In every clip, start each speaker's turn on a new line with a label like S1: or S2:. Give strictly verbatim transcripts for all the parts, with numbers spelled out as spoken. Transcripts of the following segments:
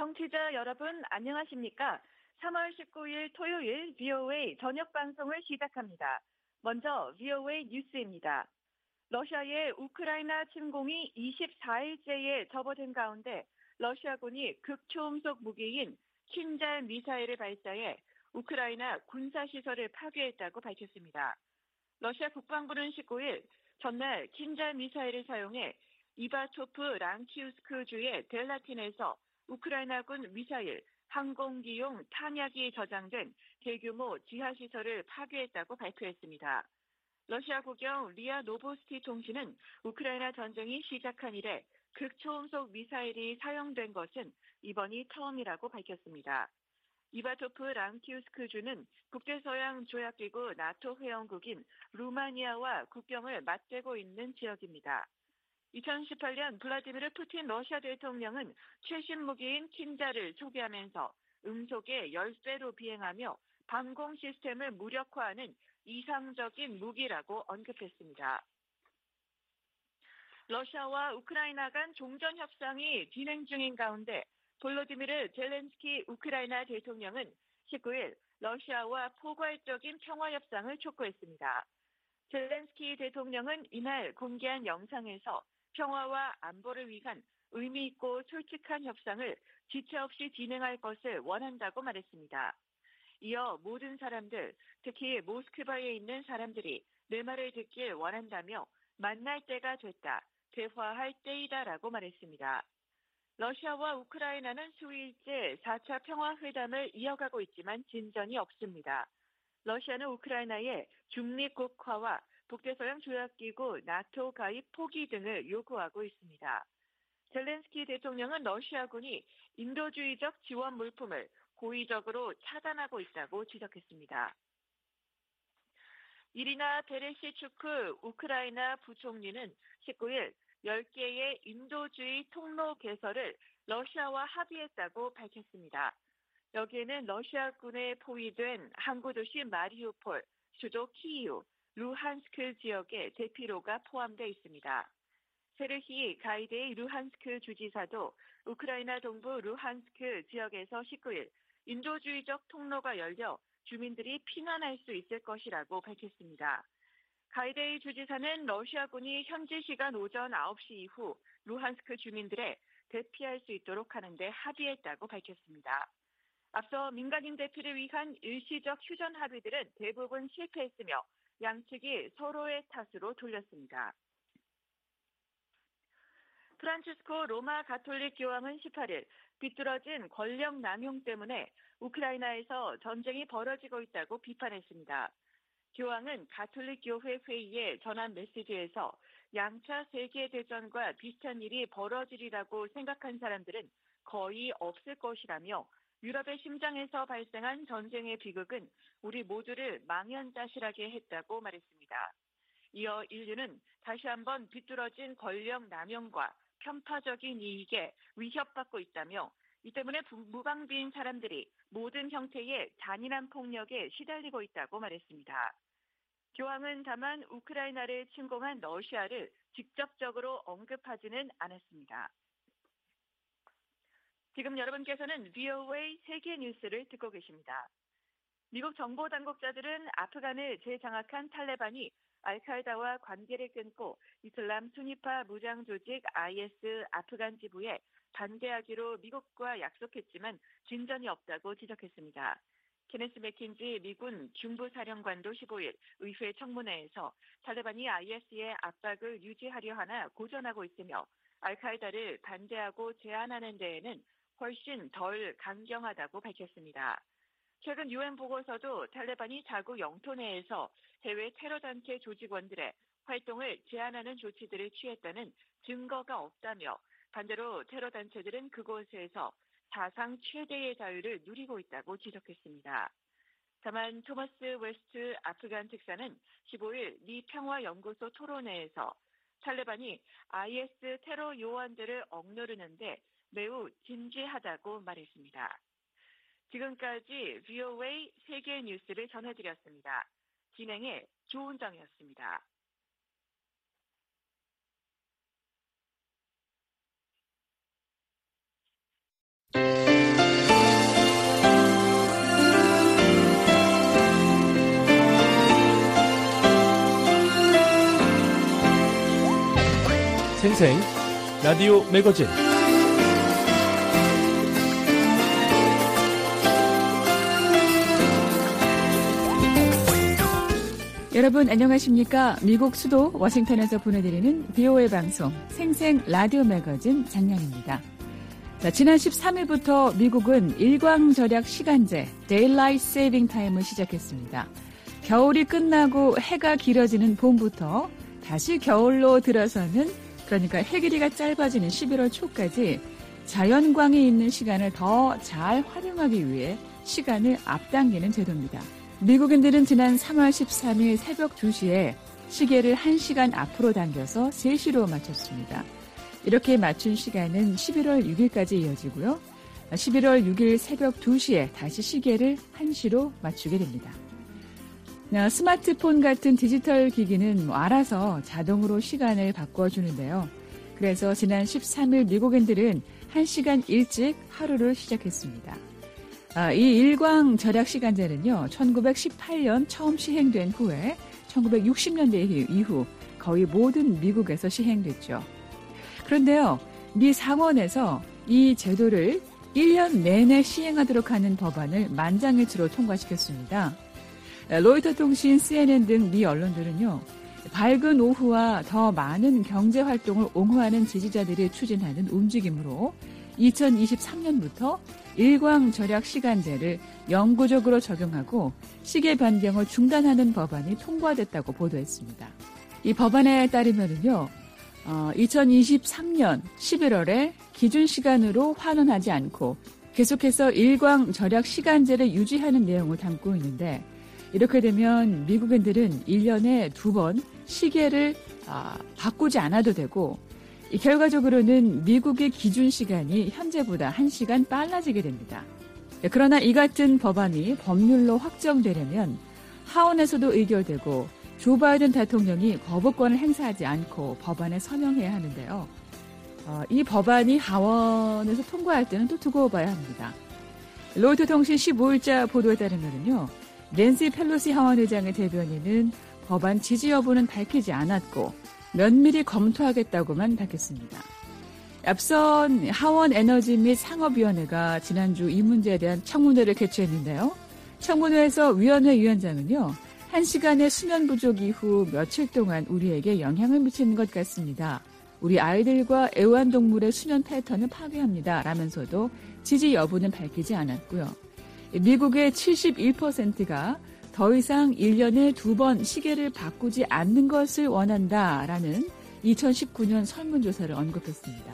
S1: 청취자 여러분 안녕하십니까? 삼월 십구일 토요일 브이오에이 저녁 방송을 시작합니다. 먼저 브이오에이 뉴스입니다. 러시아의 우크라이나 침공이 이십사일째에 접어든 가운데 러시아군이 극초음속 무기인 킨잘 미사일을 발사해 우크라이나 군사시설을 파괴했다고 밝혔습니다. 러시아 국방부는 십구일 전날 킨잘 미사일을 사용해 이바토프 랑키우스크주의 델라틴에서 우크라이나군 미사일, 항공기용 탄약이 저장된 대규모 지하시설을 파괴했다고 발표했습니다. 러시아 국영 리아 노보스티 통신은 우크라이나 전쟁이 시작한 이래 극초음속 미사일이 사용된 것은 이번이 처음이라고 밝혔습니다. 이바토프 랑키우스크주는 북대서양조약기구 나토 회원국인 루마니아와 국경을 맞대고 있는 지역입니다. 이천십팔년 블라디미르 푸틴 러시아 대통령은 최신 무기인 킨자를 소개하면서 음속에 열배로 비행하며 방공 시스템을 무력화하는 이상적인 무기라고 언급했습니다. 러시아와 우크라이나 간 종전 협상이 진행 중인 가운데 볼로디미르 젤렌스키 우크라이나 대통령은 십구일 러시아와 포괄적인 평화 협상을 촉구했습니다. 젤렌스키 대통령은 이날 공개한 영상에서 평화와 안보를 위한 의미 있고 솔직한 협상을 지체 없이 진행할 것을 원한다고 말했습니다. 이어 모든 사람들, 특히 모스크바에 있는 사람들이 내 말을 듣길 원한다며 만날 때가 됐다, 대화할 때이다라고 말했습니다. 러시아와 우크라이나는 수일째 사차 평화회담을 이어가고 있지만 진전이 없습니다. 러시아는 우크라이나의 중립국화와 북대서양 조약기구 나토 가입 포기 등을 요구하고 있습니다. 젤렌스키 대통령은 러시아군이 인도주의적 지원 물품을 고의적으로 차단하고 있다고 지적했습니다. 이리나 베레시추크 우크라이나 부총리는 십구일 열 개의 인도주의 통로 개설을 러시아와 합의했다고 밝혔습니다. 여기에는 러시아군에 포위된 항구 도시 마리우폴, 수도 키이우, 루한스크 지역의 대피로가 포함되어 있습니다. 세르히 가이데이 루한스크 주지사도 우크라이나 동부 루한스크 지역에서 십구일 인도주의적 통로가 열려 주민들이 피난할 수 있을 것이라고 밝혔습니다. 가이데이 주지사는 러시아군이 현지 시간 오전 아홉시 이후 루한스크 주민들의 대피할 수 있도록 하는 데 합의했다고 밝혔습니다. 앞서 민간인 대피를 위한 일시적 휴전 합의들은 대부분 실패했으며 양측이 서로의 탓으로 돌렸습니다. 프란치스코 로마 가톨릭 교황은 십팔일 비뚤어진 권력 남용 때문에 우크라이나에서 전쟁이 벌어지고 있다고 비판했습니다. 교황은 가톨릭 교회 회의에 전한 메시지에서 양차 세계대전과 비슷한 일이 벌어지리라고 생각한 사람들은 거의 없을 것이라며 유럽의 심장에서 발생한 전쟁의 비극은 우리 모두를 망연자실하게 했다고 말했습니다. 이어 인류는 다시 한번 비뚤어진 권력 남용과 편파적인 이익에 위협받고 있다며 이 때문에 무방비인 사람들이 모든 형태의 잔인한 폭력에 시달리고 있다고 말했습니다. 교황은 다만 우크라이나를 침공한 러시아를 직접적으로 언급하지는 않았습니다. 지금 여러분께서는 브이오에이 세계 뉴스를 듣고 계십니다. 미국 정보 당국자들은 아프간을 재장악한 탈레반이 알카에다와 관계를 끊고 이슬람 순위파 무장 조직 아이에스 아프간 지부에 반대하기로 미국과 약속했지만 진전이 없다고 지적했습니다. 케네스 맥킨지 미군 중부사령관도 십오일 의회 청문회에서 탈레반이 아이에스의 압박을 유지하려 하나 고전하고 있으며 알카에다를 반대하고 제한하는 데에는 훨씬 덜 강경하다고 밝혔습니다. 최근 유엔 보고서도 탈레반이 자국 영토 내에서 해외 테러단체 조직원들의 활동을 제한하는 조치들을 취했다는 증거가 없다며 반대로 테러단체들은 그곳에서 사상 최대의 자유를 누리고 있다고 지적했습니다. 다만 토머스 웨스트 아프간 특사는 십오일 미 평화연구소 토론회에서 탈레반이 아이에스 테러 요원들을 억누르는데 매우 진지하다고 말했습니다. 지금까지 브이오에이 세계 뉴스를 전해드렸습니다. 진행의 조은정이었습니다.
S2: 생생 라디오 매거진.
S3: 여러분 안녕하십니까? 미국 수도 워싱턴에서 보내드리는 비오에이 방송 생생 라디오 매거진 장량입니다. 자, 지난 십삼 일부터 미국은 일광절약 시간제 Daylight Saving Time을 시작했습니다. 겨울이 끝나고 해가 길어지는 봄부터 다시 겨울로 들어서는, 그러니까 해 길이가 짧아지는 십일월 초까지 자연광이 있는 시간을 더 잘 활용하기 위해 시간을 앞당기는 제도입니다. 미국인들은 지난 삼월 십삼일 새벽 두 시에 시계를 한 시간 앞으로 당겨서 세 시로 맞췄습니다. 이렇게 맞춘 시간은 십일월 육일까지 이어지고요. 십일월 육일 새벽 두 시에 다시 시계를 한 시로 맞추게 됩니다. 스마트폰 같은 디지털 기기는 알아서 자동으로 시간을 바꿔주는데요. 그래서 지난 십삼일 미국인들은 한 시간 일찍 하루를 시작했습니다. 아, 이 일광 절약 시간제는요, 천구백십팔년 처음 시행된 후에 천구백육십년대 이후 거의 모든 미국에서 시행됐죠. 그런데요, 미 상원에서 이 제도를 일 년 내내 시행하도록 하는 법안을 만장일치로 통과시켰습니다. 로이터 통신, 씨엔엔 등 미 언론들은요, 밝은 오후와 더 많은 경제 활동을 옹호하는 지지자들이 추진하는 움직임으로 이천이십삼년부터 일광 절약 시간제를 영구적으로 적용하고 시계 변경을 중단하는 법안이 통과됐다고 보도했습니다. 이 법안에 따르면은요, 어, 이천이십삼년 십일월에 기준 시간으로 환원하지 않고 계속해서 일광 절약 시간제를 유지하는 내용을 담고 있는데, 이렇게 되면 미국인들은 일 년에 두 번 시계를 아, 바꾸지 않아도 되고, 이 결과적으로는 미국의 기준 시간이 현재보다 한 시간 빨라지게 됩니다. 그러나 이 같은 법안이 법률로 확정되려면 하원에서도 의결되고 조 바이든 대통령이 거부권을 행사하지 않고 법안에 서명해야 하는데요. 어, 이 법안이 하원에서 통과할 때는 또 두고 봐야 합니다. 로이터 통신 십오일자 보도에 따르면요, 낸시 펠로시 하원 의장의 대변인은 법안 지지 여부는 밝히지 않았고 면밀히 검토하겠다고만 밝혔습니다. 앞선 하원 에너지 및 상업위원회가 지난주 이 문제에 대한 청문회를 개최했는데요. 청문회에서 위원회 위원장은요, 한 시간의 수면 부족 이후 며칠 동안 우리에게 영향을 미치는 것 같습니다. 우리 아이들과 애완동물의 수면 패턴을 파괴합니다. 라면서도 지지 여부는 밝히지 않았고요. 미국의 칠십일 퍼센트가 더 이상 일 년에 두 번 시계를 바꾸지 않는 것을 원한다라는 이천십구년 설문조사를 언급했습니다.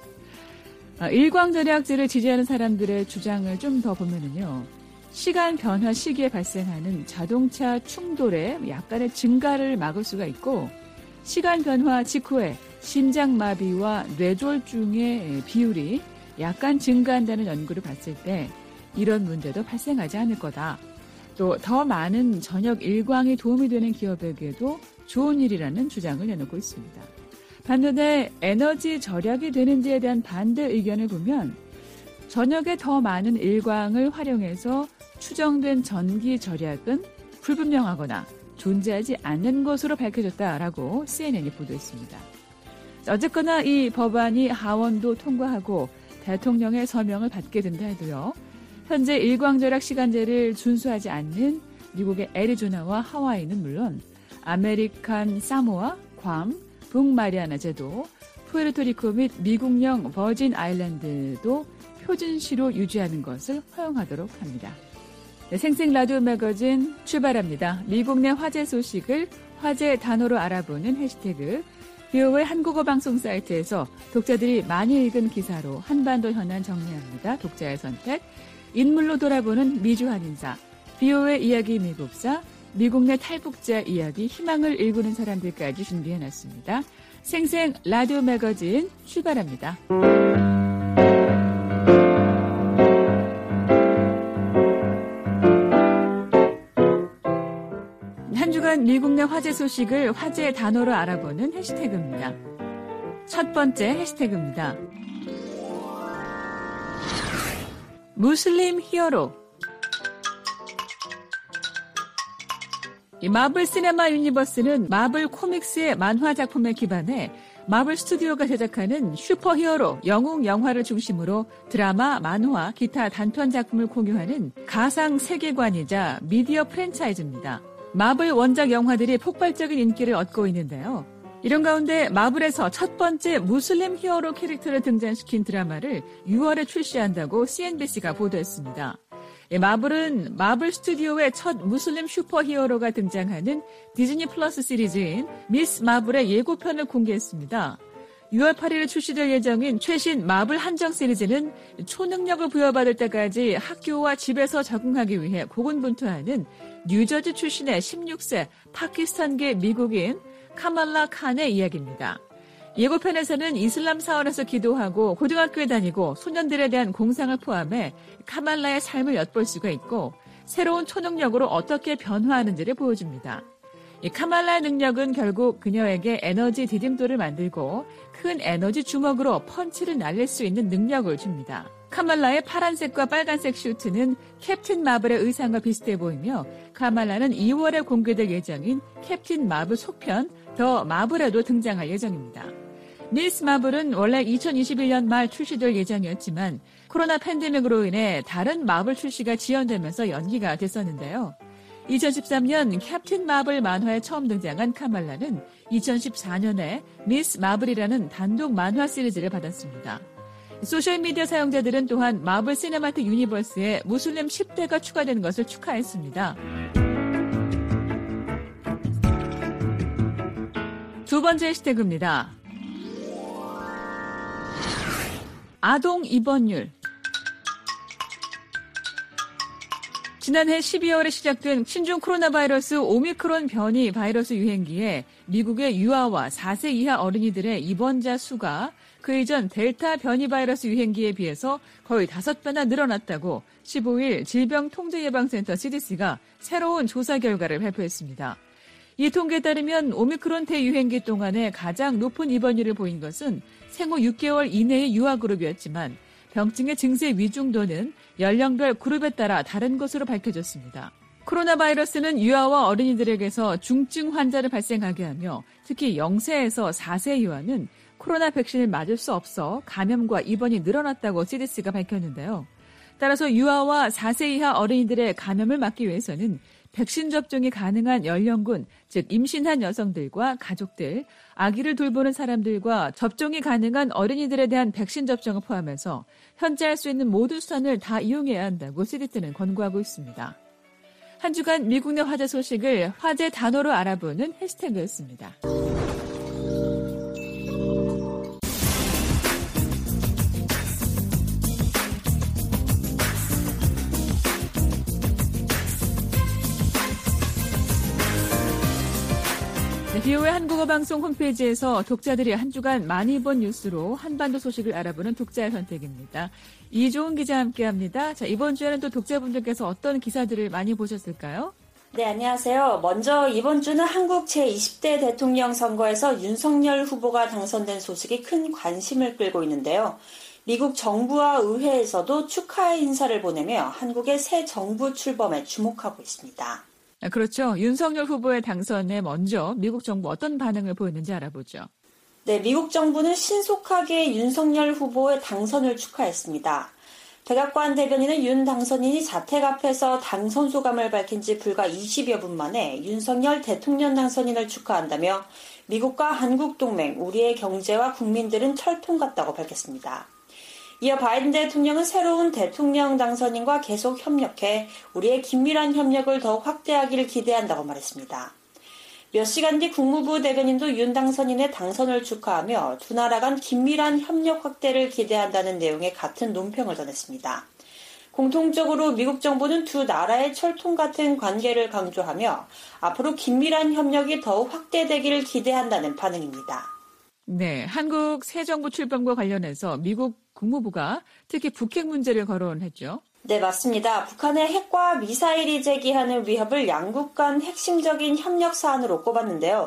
S3: 일광절약제를 지지하는 사람들의 주장을 좀 더 보면은요, 시간 변화 시기에 발생하는 자동차 충돌의 약간의 증가를 막을 수가 있고, 시간 변화 직후에 심장마비와 뇌졸중의 비율이 약간 증가한다는 연구를 봤을 때 이런 문제도 발생하지 않을 거다. 또 더 많은 저녁 일광이 도움이 되는 기업에게도 좋은 일이라는 주장을 내놓고 있습니다. 반면에 에너지 절약이 되는지에 대한 반대 의견을 보면 저녁에 더 많은 일광을 활용해서 추정된 전기 절약은 불분명하거나 존재하지 않는 것으로 밝혀졌다라고 씨엔엔이 보도했습니다. 어쨌거나 이 법안이 하원도 통과하고 대통령의 서명을 받게 된다 해도요, 현재 일광절약 시간제를 준수하지 않는 미국의 애리조나와 하와이는 물론 아메리칸 사모아, 괌, 북마리아나 제도, 푸에르토리코 및 미국령 버진 아일랜드도 표준시로 유지하는 것을 허용하도록 합니다. 네, 생생 라디오 매거진 출발합니다. 미국 내 화제 소식을 화제 단어로 알아보는 해시태그 비오에이 한국어 방송 사이트에서 독자들이 많이 읽은 기사로 한반도 현안 정리합니다. 독자의 선택. 인물로 돌아보는 미주한 인사, 비오에이 이야기 미국사, 미국 내 탈북자 이야기, 희망을 일구는 사람들까지 준비해놨습니다. 생생 라디오 매거진 출발합니다. 한 주간 미국 내 화제 소식을 화제 단어로 알아보는 해시태그입니다. 첫 번째 해시태그입니다. 무슬림 히어로. 이 마블 시네마 유니버스는 마블 코믹스의 만화 작품에 기반해 마블 스튜디오가 제작하는 슈퍼히어로 영웅 영화를 중심으로 드라마, 만화, 기타 단편 작품을 공유하는 가상 세계관이자 미디어 프랜차이즈입니다. 마블 원작 영화들이 폭발적인 인기를 얻고 있는데요. 이런 가운데 마블에서 첫 번째 무슬림 히어로 캐릭터를 등장시킨 드라마를 유월에 출시한다고 씨엔비씨가 보도했습니다. 마블은 마블 스튜디오의 첫 무슬림 슈퍼히어로가 등장하는 디즈니 플러스 시리즈인 미스 마블의 예고편을 공개했습니다. 유월 팔일에 출시될 예정인 최신 마블 한정 시리즈는 초능력을 부여받을 때까지 학교와 집에서 적응하기 위해 고군분투하는 뉴저지 출신의 십육 세 파키스탄계 미국인 카말라 칸의 이야기입니다. 예고편에서는 이슬람 사원에서 기도하고 고등학교에 다니고 소년들에 대한 공상을 포함해 카말라의 삶을 엿볼 수가 있고 새로운 초능력으로 어떻게 변화하는지를 보여줍니다. 이 카말라의 능력은 결국 그녀에게 에너지 디딤돌을 만들고 큰 에너지 주먹으로 펀치를 날릴 수 있는 능력을 줍니다. 카말라의 파란색과 빨간색 슈트는 캡틴 마블의 의상과 비슷해 보이며 카말라는 이월에 공개될 예정인 캡틴 마블 속편 더 마블에도 등장할 예정입니다. 미스 마블은 원래 이천이십일 년 말 출시될 예정이었지만 코로나 팬데믹으로 인해 다른 마블 출시가 지연되면서 연기가 됐었는데요. 이천십삼 년 캡틴 마블 만화에 처음 등장한 카말라는 이천십사 년에 미스 마블이라는 단독 만화 시리즈를 받았습니다. 소셜미디어 사용자들은 또한 마블 시네마틱 유니버스에 무슬림 십 대가 추가된 것을 축하했습니다. 두 번째 해시태그입니다. 아동 입원율. 지난해 십이월에 시작된 신종 코로나 바이러스 오미크론 변이 바이러스 유행기에 미국의 유아와 사 세 이하 어린이들의 입원자 수가 그 이전 델타 변이 바이러스 유행기에 비해서 거의 다섯 배나 늘어났다고 십오일 질병통제예방센터 씨디씨가 새로운 조사 결과를 발표했습니다. 이 통계에 따르면 오미크론 대유행기 동안에 가장 높은 입원율을 보인 것은 생후 육 개월 이내의 유아 그룹이었지만 병증의 증세 위중도는 연령별 그룹에 따라 다른 것으로 밝혀졌습니다. 코로나 바이러스는 유아와 어린이들에게서 중증 환자를 발생하게 하며 특히 영 세에서 사 세 유아는 코로나 백신을 맞을 수 없어 감염과 입원이 늘어났다고 씨디씨가 밝혔는데요. 따라서 유아와 사 세 이하 어린이들의 감염을 막기 위해서는 백신 접종이 가능한 연령군, 즉 임신한 여성들과 가족들, 아기를 돌보는 사람들과 접종이 가능한 어린이들에 대한 백신 접종을 포함해서 현재 할 수 있는 모든 수단을 다 이용해야 한다고 씨디씨는 권고하고 있습니다. 한 주간 미국 내 화제 소식을 화제 단어로 알아보는 해시태그였습니다. 비오의 한국어 방송 홈페이지에서 독자들이 한 주간 많이 본 뉴스로 한반도 소식을 알아보는 독자의 선택입니다. 이종훈 기자와 함께합니다. 자, 이번 주에는 또 독자분들께서 어떤 기사들을 많이 보셨을까요?
S4: 네, 안녕하세요. 먼저 이번 주는 한국 제이십 대 대통령 선거에서 윤석열 후보가 당선된 소식이 큰 관심을 끌고 있는데요. 미국 정부와 의회에서도 축하의 인사를 보내며 한국의 새 정부 출범에 주목하고 있습니다.
S3: 그렇죠. 윤석열 후보의 당선에 먼저 미국 정부 어떤 반응을 보였는지 알아보죠.
S4: 네, 미국 정부는 신속하게 윤석열 후보의 당선을 축하했습니다. 백악관 대변인은 윤 당선인이 자택 앞에서 당선 소감을 밝힌 지 불과 이십여 분 만에 윤석열 대통령 당선인을 축하한다며 미국과 한국 동맹, 우리의 경제와 국민들은 철통 같다고 밝혔습니다. 이어 바이든 대통령은 새로운 대통령 당선인과 계속 협력해 우리의 긴밀한 협력을 더욱 확대하기를 기대한다고 말했습니다. 몇 시간 뒤 국무부 대변인도 윤 당선인의 당선을 축하하며 두 나라 간 긴밀한 협력 확대를 기대한다는 내용의 같은 논평을 전했습니다. 공통적으로 미국 정부는 두 나라의 철통 같은 관계를 강조하며 앞으로 긴밀한 협력이 더욱 확대되기를 기대한다는 반응입니다.
S3: 네, 한국 새 정부 출범과 관련해서 미국 국무부가 특히 북핵 문제를 거론했죠.
S4: 네, 맞습니다. 북한의 핵과 미사일이 제기하는 위협을 양국 간 핵심적인 협력 사안으로 꼽았는데요.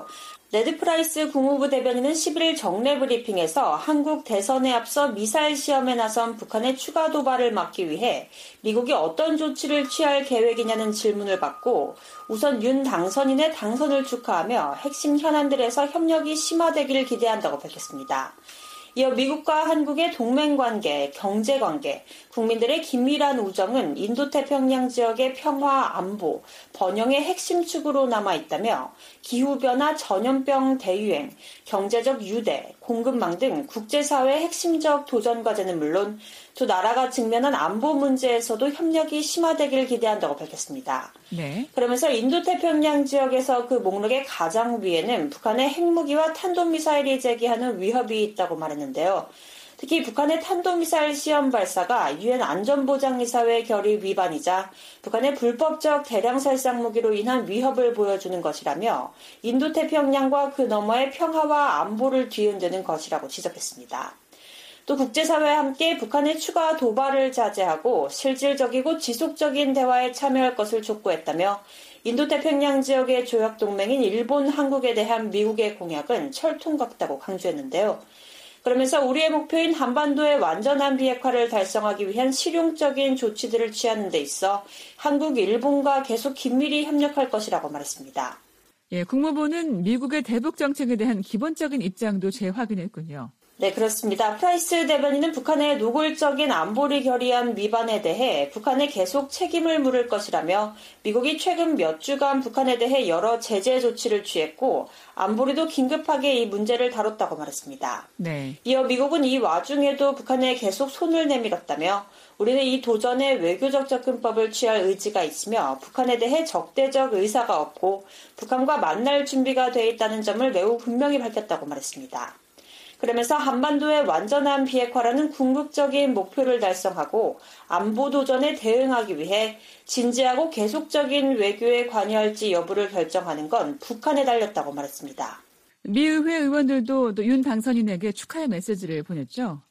S4: 네드 프라이스 국무부 대변인은 십일 정례 브리핑에서 한국 대선에 앞서 미사일 시험에 나선 북한의 추가 도발을 막기 위해 미국이 어떤 조치를 취할 계획이냐는 질문을 받고 우선 윤 당선인의 당선을 축하하며 핵심 현안들에서 협력이 심화되기를 기대한다고 밝혔습니다. 이어 미국과 한국의 동맹관계, 경제관계, 국민들의 긴밀한 우정은 인도태평양 지역의 평화, 안보, 번영의 핵심 축으로 남아있다며 기후변화, 전염병 대유행, 경제적 유대, 공급망 등 국제사회의 핵심적 도전 과제는 물론 두 나라가 직면한 안보 문제에서도 협력이 심화되기를 기대한다고 밝혔습니다.
S3: 네.
S4: 그러면서 인도태평양 지역에서 그 목록의 가장 위에는 북한의 핵무기와 탄도미사일이 제기하는 위협이 있다고 말했는데요. 특히 북한의 탄도미사일 시험 발사가 유엔 안전보장이사회 결의 위반이자 북한의 불법적 대량 살상 무기로 인한 위협을 보여주는 것이라며 인도태평양과 그 너머의 평화와 안보를 뒤흔드는 것이라고 지적했습니다. 또 국제사회와 함께 북한의 추가 도발을 자제하고 실질적이고 지속적인 대화에 참여할 것을 촉구했다며 인도태평양 지역의 조약동맹인 일본, 한국에 대한 미국의 공약은 철통 같다고 강조했는데요. 그러면서 우리의 목표인 한반도의 완전한 비핵화를 달성하기 위한 실용적인 조치들을 취하는 데 있어 한국, 일본과 계속 긴밀히 협력할 것이라고 말했습니다.
S3: 예, 국무부는 미국의 대북 정책에 대한 기본적인 입장도 재확인했군요.
S4: 네, 그렇습니다. 프라이스 대변인은 북한의 노골적인 안보리 결의안 위반에 대해 북한에 계속 책임을 물을 것이라며 미국이 최근 몇 주간 북한에 대해 여러 제재 조치를 취했고 안보리도 긴급하게 이 문제를 다뤘다고 말했습니다.
S3: 네.
S4: 이어 미국은 이 와중에도 북한에 계속 손을 내밀었다며 우리는 이 도전에 외교적 접근법을 취할 의지가 있으며 북한에 대해 적대적 의사가 없고 북한과 만날 준비가 돼 있다는 점을 매우 분명히 밝혔다고 말했습니다. 그러면서 한반도의 완전한 비핵화라는 궁극적인 목표를 달성하고 안보 도전에 대응하기 위해 진지하고 계속적인 외교에 관여할지 여부를 결정하는 건 북한에 달렸다고 말했습니다.
S3: 미 의회 의원들도 또 윤 당선인에게 축하의 메시지를 보냈죠?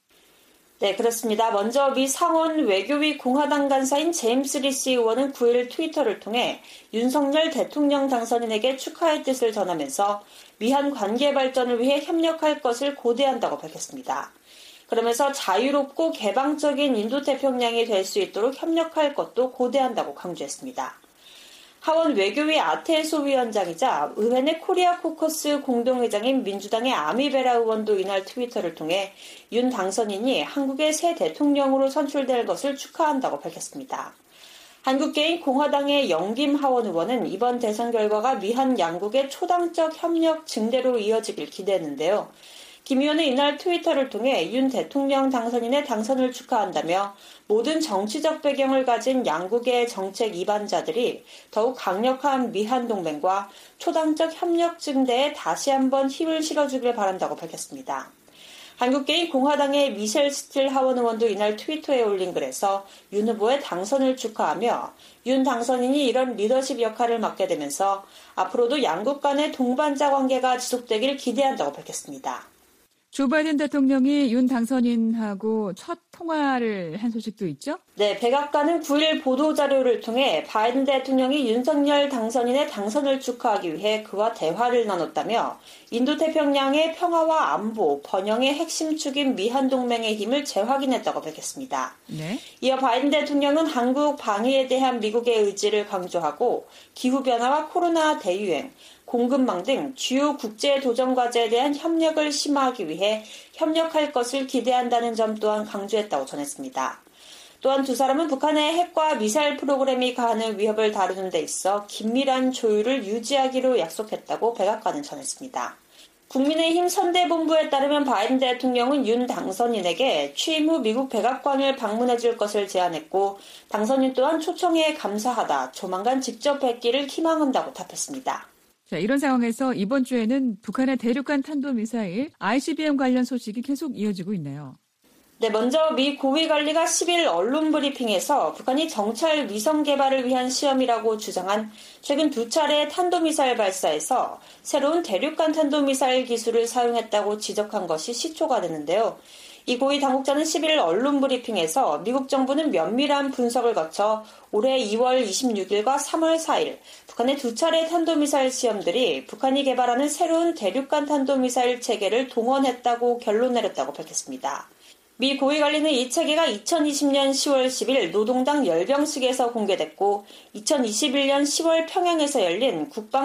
S4: 네, 그렇습니다. 먼저 미 상원 외교위 공화당 간사인 제임스 리시 의원은 구일 트위터를 통해 윤석열 대통령 당선인에게 축하의 뜻을 전하면서 미한 관계 발전을 위해 협력할 것을 고대한다고 밝혔습니다. 그러면서 자유롭고 개방적인 인도태평양이 될 수 있도록 협력할 것도 고대한다고 강조했습니다. 하원 외교위 아테소 위원장이자 의회 내 코리아 코커스 공동회장인 민주당의 아미베라 의원도 이날 트위터를 통해 윤 당선인이 한국의 새 대통령으로 선출될 것을 축하한다고 밝혔습니다. 한국계인 공화당의 영김 하원 의원은 이번 대선 결과가 미한 양국의 초당적 협력 증대로 이어지길 기대했는데요. 김 의원은 이날 트위터를 통해 윤 대통령 당선인의 당선을 축하한다며 모든 정치적 배경을 가진 양국의 정책 이반자들이 더욱 강력한 미한 동맹과 초당적 협력 증대에 다시 한번 힘을 실어주길 바란다고 밝혔습니다. 한국계인 공화당의 미셸 스틸 하원 의원도 이날 트위터에 올린 글에서 윤 후보의 당선을 축하하며 윤 당선인이 이런 리더십 역할을 맡게 되면서 앞으로도 양국 간의 동반자 관계가 지속되길 기대한다고 밝혔습니다.
S3: 조 바이든 대통령이 윤 당선인하고 첫 통화를 한 소식도 있죠?
S4: 네, 백악관은 구일 보도자료를 통해 바이든 대통령이 윤석열 당선인의 당선을 축하하기 위해 그와 대화를 나눴다며 인도태평양의 평화와 안보, 번영의 핵심 축인 미한동맹의 힘을 재확인했다고 밝혔습니다.
S3: 네.
S4: 이어 바이든 대통령은 한국 방위에 대한 미국의 의지를 강조하고 기후변화와 코로나 대유행, 공급망 등 주요 국제 도전 과제에 대한 협력을 심화하기 위해 협력할 것을 기대한다는 점 또한 강조했다고 전했습니다. 또한 두 사람은 북한의 핵과 미사일 프로그램이 가하는 위협을 다루는 데 있어 긴밀한 조율을 유지하기로 약속했다고 백악관은 전했습니다. 국민의힘 선대본부에 따르면 바이든 대통령은 윤 당선인에게 취임 후 미국 백악관을 방문해 줄 것을 제안했고 당선인 또한 초청에 감사하다, 조만간 직접 뵙기를 희망한다고 답했습니다.
S3: 자, 이런 상황에서 이번 주에는 북한의 대륙간 탄도미사일 아이씨비엠 관련 소식이 계속 이어지고 있네요.
S4: 네, 먼저 미 고위관리가 십일 언론 브리핑에서 북한이 정찰 위성 개발을 위한 시험이라고 주장한 최근 두 차례 탄도미사일 발사에서 새로운 대륙간 탄도미사일 기술을 사용했다고 지적한 것이 시초가 되는데요. 이 고위 당국자는 십일 언론 브리핑에서 미국 정부는 면밀한 분석을 거쳐 올해 이월 이십육일과 삼월 사일 북한의 두 차례 탄도미사일 시험들이 북한이 개발하는 새로운 대륙간 탄도미사일 체계를 동원했다고 결론 내렸다고 밝혔습니다. 미 고위관리는 이 체계가 이천이십년 시월 십일 노동당 열병식에서 공개됐고 이천이십일년 시월 평양에서 열린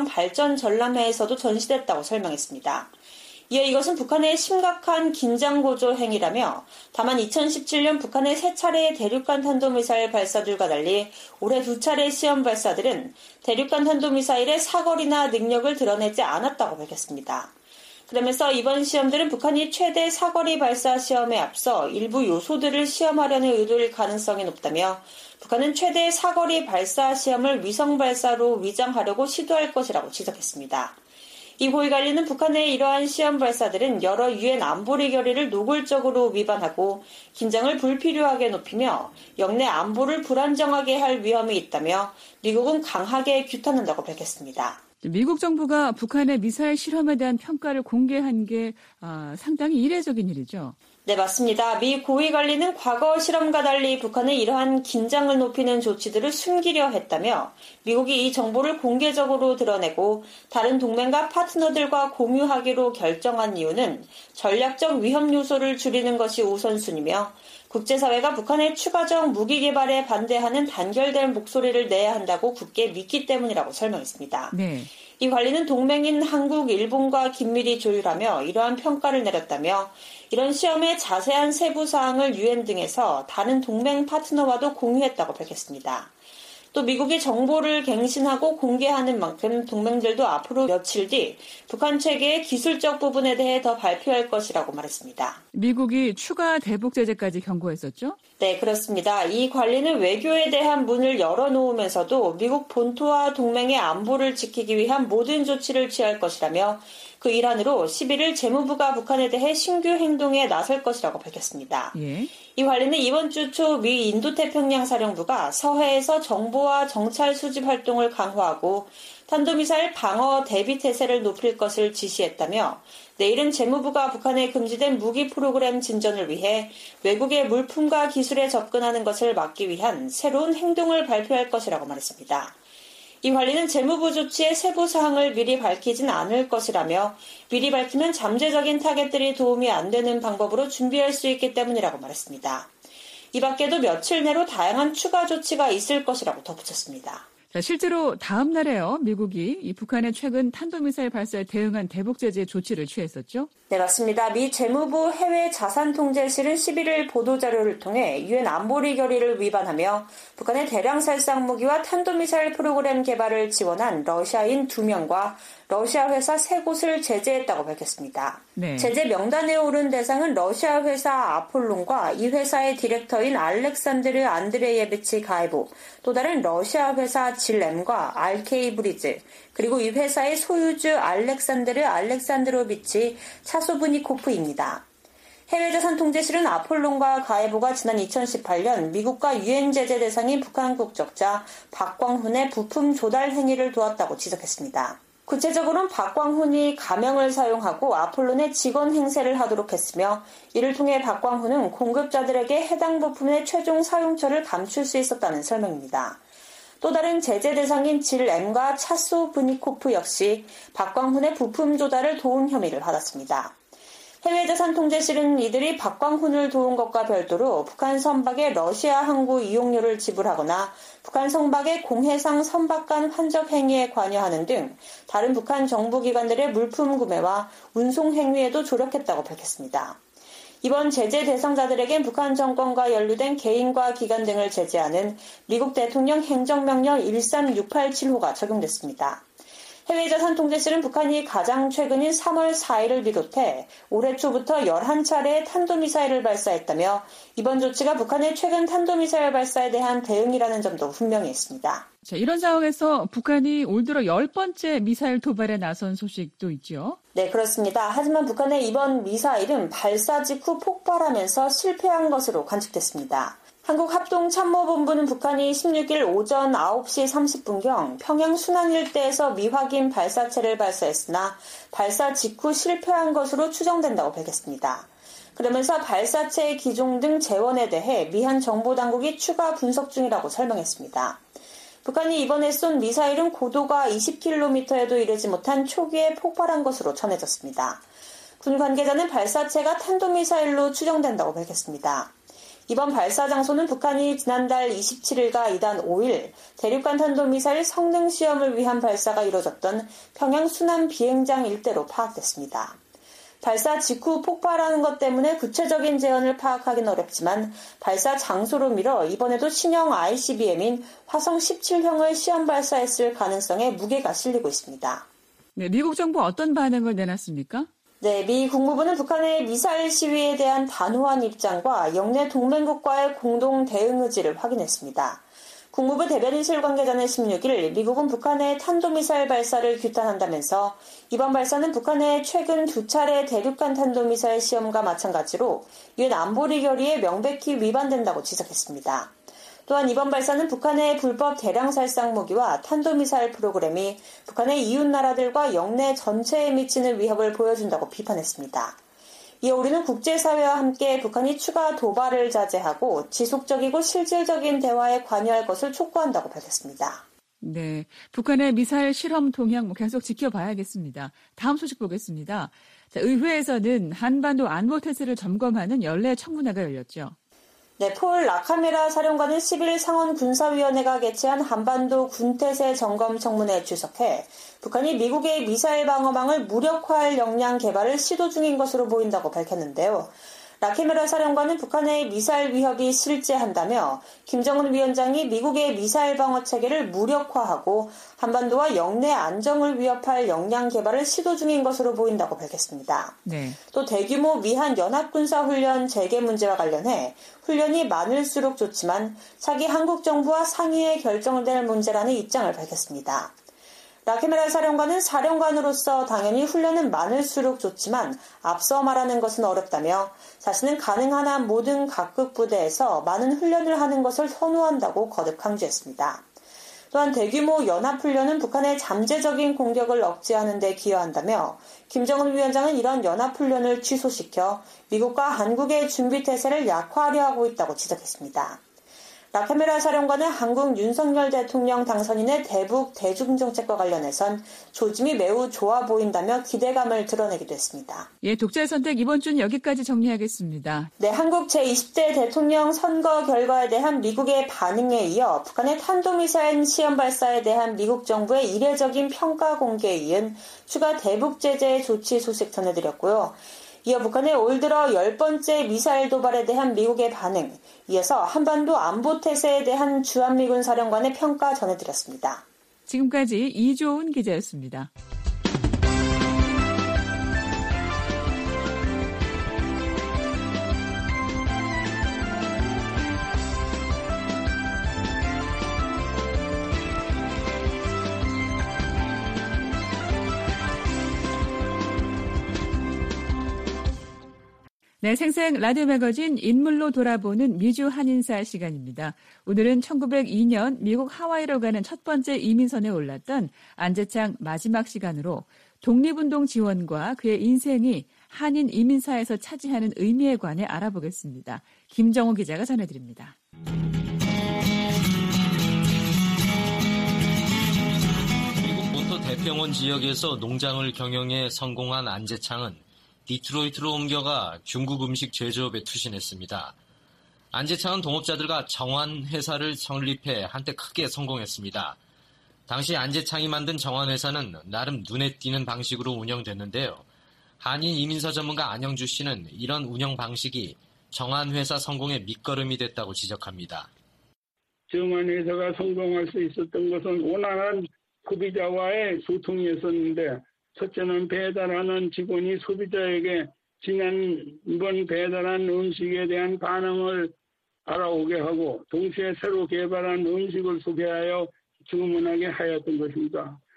S4: 국방발전전람회에서도 전시됐다고 설명했습니다. 이어 이것은 북한의 심각한 긴장고조 행위라며 다만 이천십칠년 북한의 세 차례의 대륙간 탄도미사일 발사들과 달리 올해 두 차례의 시험 발사들은 대륙간 탄도미사일의 사거리나 능력을 드러내지 않았다고 밝혔습니다. 그러면서 이번 시험들은 북한이 최대 사거리 발사 시험에 앞서 일부 요소들을 시험하려는 의도일 가능성이 높다며 북한은 최대 사거리 발사 시험을 위성 발사로 위장하려고 시도할 것이라고 지적했습니다. 이 고위관리는 북한의 이러한 시험 발사들은 여러 유엔 안보리 결의를 노골적으로 위반하고 긴장을 불필요하게 높이며 영내 안보를 불안정하게 할 위험이 있다며 미국은 강하게 규탄한다고 밝혔습니다.
S3: 미국 정부가 북한의 미사일 실험에 대한 평가를 공개한 게 아, 상당히 이례적인 일이죠.
S4: 네, 맞습니다. 미 고위관리는 과거 실험과 달리 북한의 이러한 긴장을 높이는 조치들을 숨기려 했다며 미국이 이 정보를 공개적으로 드러내고 다른 동맹과 파트너들과 공유하기로 결정한 이유는 전략적 위험 요소를 줄이는 것이 우선순위며 국제사회가 북한의 추가적 무기 개발에 반대하는 단결된 목소리를 내야 한다고 굳게 믿기 때문이라고 설명했습니다.
S3: 네.
S4: 이 관리는 동맹인 한국, 일본과 긴밀히 조율하며 이러한 평가를 내렸다며 이런 시험의 자세한 세부 사항을 유엔 등에서 다른 동맹 파트너와도 공유했다고 밝혔습니다. 또 미국이 정보를 갱신하고 공개하는 만큼 동맹들도 앞으로 며칠 뒤 북한 체계의 기술적 부분에 대해 더 발표할 것이라고 말했습니다.
S3: 미국이 추가 대북 제재까지 경고했었죠?
S4: 네, 그렇습니다. 이 관리는 외교에 대한 문을 열어놓으면서도 미국 본토와 동맹의 안보를 지키기 위한 모든 조치를 취할 것이라며 그 일환으로 십일일 재무부가 북한에 대해 신규 행동에 나설 것이라고 밝혔습니다.
S3: 예.
S4: 이 관리는 이번 주 초 미 인도태평양 사령부가 서해에서 정보와 정찰 수집 활동을 강화하고 탄도미사일 방어 대비 태세를 높일 것을 지시했다며 내일은 재무부가 북한에 금지된 무기 프로그램 진전을 위해 외국의 물품과 기술에 접근하는 것을 막기 위한 새로운 행동을 발표할 것이라고 말했습니다. 이 관리는 재무부 조치의 세부 사항을 미리 밝히진 않을 것이라며 미리 밝히면 잠재적인 타겟들이 도움이 안 되는 방법으로 준비할 수 있기 때문이라고 말했습니다. 이 밖에도 며칠 내로 다양한 추가 조치가 있을 것이라고 덧붙였습니다.
S3: 자, 실제로 다음 날에요. 미국이 이 북한의 최근 탄도미사일 발사에 대응한 대북 제재 조치를 취했었죠?
S4: 네, 맞습니다. 미 재무부 해외자산통제실은 십일일 보도자료를 통해 유엔 안보리 결의를 위반하며 북한의 대량 살상 무기와 탄도미사일 프로그램 개발을 지원한 러시아인 두 명과 러시아 회사 세 곳을 제재했다고 밝혔습니다.
S3: 네.
S4: 제재 명단에 오른 대상은 러시아 회사 아폴론과 이 회사의 디렉터인 알렉산드르 안드레예비치 가이보, 또 다른 러시아 회사 질엠과 알케이 브리즈, 그리고 이 회사의 소유주 알렉산드르 알렉산드로비치 차소브니코프입니다. 해외자산통제실은 아폴론과 가에보가 지난 이천십팔년 미국과 유엔 제재 대상인 북한 국적자 박광훈의 부품 조달 행위를 도왔다고 지적했습니다. 구체적으로는 박광훈이 가명을 사용하고 아폴론의 직원 행세를 하도록 했으며 이를 통해 박광훈은 공급자들에게 해당 부품의 최종 사용처를 감출 수 있었다는 설명입니다. 또 다른 제재 대상인 질엠과 차소브니코프 역시 박광훈의 부품 조달을 도운 혐의를 받았습니다. 해외자산통제실은 이들이 박광훈을 도운 것과 별도로 북한 선박의 러시아 항구 이용료를 지불하거나 북한 선박의 공해상 선박간 환적 행위에 관여하는 등 다른 북한 정부기관들의 물품 구매와 운송 행위에도 조력했다고 밝혔습니다. 이번 제재 대상자들에겐 북한 정권과 연루된 개인과 기관 등을 제재하는 미국 대통령 행정명령 일삼육팔칠호가 적용됐습니다. 해외자산통제실은 북한이 가장 최근인 삼월 사일을 비롯해 올해 초부터 열한 차례의 탄도미사일을 발사했다며 이번 조치가 북한의 최근 탄도미사일 발사에 대한 대응이라는 점도 분명히 했습니다.
S3: 자, 이런 상황에서 북한이 올 들어 열 번째 미사일 도발에 나선 소식도 있죠.
S4: 네, 그렇습니다. 하지만 북한의 이번 미사일은 발사 직후 폭발하면서 실패한 것으로 관측됐습니다. 한국합동참모본부는 북한이 십육일 오전 아홉 시 삼십 분경 평양 순안 일대에서 미확인 발사체를 발사했으나 발사 직후 실패한 것으로 추정된다고 밝혔습니다. 그러면서 발사체의 기종 등 재원에 대해 미한 정보당국이 추가 분석 중이라고 설명했습니다. 북한이 이번에 쏜 미사일은 고도가 이십 킬로미터에도 이르지 못한 초기에 폭발한 것으로 전해졌습니다. 군 관계자는 발사체가 탄도미사일로 추정된다고 밝혔습니다. 이번 발사 장소는 북한이 지난달 이십칠일과 이달 오일 대륙간 탄도미사일 성능 시험을 위한 발사가 이뤄졌던 평양 순안 비행장 일대로 파악됐습니다. 발사 직후 폭발하는 것 때문에 구체적인 재원을 파악하기는 어렵지만 발사 장소로 미뤄 이번에도 신형 아이씨비엠인 화성 십칠형을 시험 발사했을 가능성에 무게가 실리고 있습니다.
S3: 네, 미국 정부 어떤 반응을 내놨습니까?
S4: 네, 미 국무부는 북한의 미사일 시위에 대한 단호한 입장과 영내 동맹국과의 공동 대응 의지를 확인했습니다. 국무부 대변인실 관계자는 십육일 미국은 북한의 탄도미사일 발사를 규탄한다면서 이번 발사는 북한의 최근 두 차례 대륙간 탄도미사일 시험과 마찬가지로 유엔 안보리 결의에 명백히 위반된다고 지적했습니다. 또한 이번 발사는 북한의 불법 대량 살상 무기와 탄도미사일 프로그램이 북한의 이웃 나라들과 영내 전체에 미치는 위협을 보여준다고 비판했습니다. 이에 우리는 국제사회와 함께 북한이 추가 도발을 자제하고 지속적이고 실질적인 대화에 관여할 것을 촉구한다고 밝혔습니다.
S3: 네, 북한의 미사일 실험 동향 계속 지켜봐야겠습니다. 다음 소식 보겠습니다. 자, 의회에서는 한반도 안보 태세를 점검하는 연례 청문회가 열렸죠.
S4: 네, 폴 라카메라 사령관은 십일 상원 군사위원회가 개최한 한반도 군태세 점검 청문회에 출석해 북한이 미국의 미사일 방어망을 무력화할 역량 개발을 시도 중인 것으로 보인다고 밝혔는데요. 라카메라 사령관은 북한의 미사일 위협이 실제한다며 김정은 위원장이 미국의 미사일 방어 체계를 무력화하고 한반도와 영내 안정을 위협할 역량 개발을 시도 중인 것으로 보인다고 밝혔습니다.
S3: 네.
S4: 또 대규모 미한 연합군사훈련 재개 문제와 관련해 훈련이 많을수록 좋지만 차기 한국 정부와 상의해 결정될 문제라는 입장을 밝혔습니다. 라카메라 사령관은 사령관으로서 당연히 훈련은 많을수록 좋지만 앞서 말하는 것은 어렵다며 자신은 가능한 한 모든 각국 부대에서 많은 훈련을 하는 것을 선호한다고 거듭 강조했습니다. 또한 대규모 연합훈련은 북한의 잠재적인 공격을 억제하는 데 기여한다며 김정은 위원장은 이런 연합훈련을 취소시켜 미국과 한국의 준비태세를 약화하려 하고 있다고 지적했습니다. 라카메라 사령관은 한국 윤석열 대통령 당선인의 대북 대중정책과 관련해선 조짐이 매우 좋아 보인다며 기대감을 드러내기도 했습니다.
S3: 예, 독자의 선택 이번 주는 여기까지 정리하겠습니다.
S4: 네, 한국 제이십 대 대통령 선거 결과에 대한 미국의 반응에 이어 북한의 탄도미사일 시험 발사에 대한 미국 정부의 이례적인 평가 공개에 이은 추가 대북 제재 조치 소식 전해드렸고요. 이어 북한의 올 들어 열 번째 미사일 도발에 대한 미국의 반응, 이어서 한반도 안보 태세에 대한 주한미군 사령관의 평가 전해드렸습니다.
S3: 지금까지 이조은 기자였습니다. 네, 생생 라디오 매거진 인물로 돌아보는 미주 한인사 시간입니다. 오늘은 천구백이 년 미국 하와이로 가는 첫 번째 이민선에 올랐던 안재창 마지막 시간으로 독립운동 지원과 그의 인생이 한인 이민사에서 차지하는 의미에 관해 알아보겠습니다. 김정호 기자가 전해드립니다.
S5: 미국 본토 대평원 지역에서 농장을 경영해 성공한 안재창은 디트로이트로 옮겨가 중국 음식 제조업에 투신했습니다. 안재창은 동업자들과 정환 회사를 설립해 한때 크게 성공했습니다. 당시 안재창이 만든 정환 회사는 나름 눈에 띄는 방식으로 운영됐는데요. 한인 이민서 전문가 안영주 씨는 이런 운영 방식이 정환 회사 성공의 밑거름이 됐다고 지적합니다.
S6: 정환 회사가 성공할 수 있었던 것은 원활한 소비자와의 소통이었었는데, 첫째는 배달하는 직원이 소비자에게 지난번 배달한 음식에 대한 반응을 알아오게 하고 동시에 새로 개발한 음식을 소개하여 주문하게 하였던 것입니다.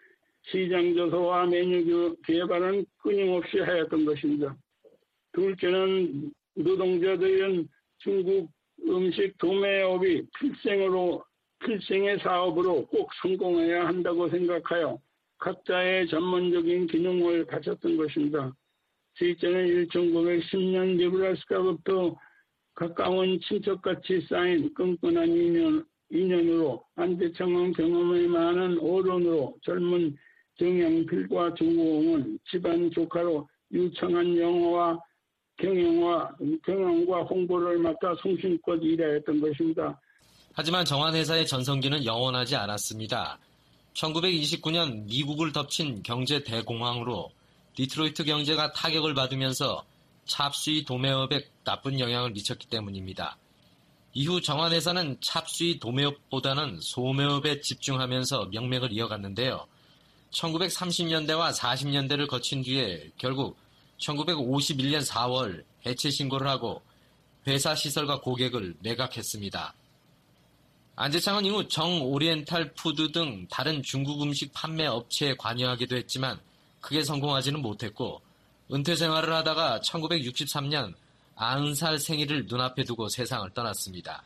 S6: 시장 조사와 메뉴 개발은 끊임없이 하였던 것입니다. 둘째는 노동자들은 중국 음식 도매업이 필생으로, 필생의 사업으로 꼭 성공해야 한다고 생각하여 각자의 전문적인 기능을 갖췄던 것입니다. 셋째는 천구백십 년 네브라스카부터 가까운 친척같이 쌓인 끈끈한 인연, 인연으로 안재창은 경험이 많은 어른으로 젊은 정영필과 조고홍은 집안 조카로 유창한 영어와 경영과, 경영과 홍보를 맡아 성심껏 일하였던 것입니다.
S5: 하지만 정환회사의 전성기는 영원하지 않았습니다. 천구백이십구 년 미국을 덮친 경제 대공황으로 디트로이트 경제가 타격을 받으면서 찹수이 도매업에 나쁜 영향을 미쳤기 때문입니다. 이후 정환회사는 찹수이 도매업보다는 소매업에 집중하면서 명맥을 이어갔는데요. 천구백삼십 년대와 사십 년대를 거친 뒤에 결국 천구백오십일 년 사월 해체 신고를 하고 회사 시설과 고객을 매각했습니다. 안재창은 이후 정오리엔탈 푸드 등 다른 중국 음식 판매 업체에 관여하기도 했지만 크게 성공하지는 못했고 은퇴 생활을 하다가 천구백육십삼 년 아흔 살 생일을 눈앞에 두고 세상을 떠났습니다.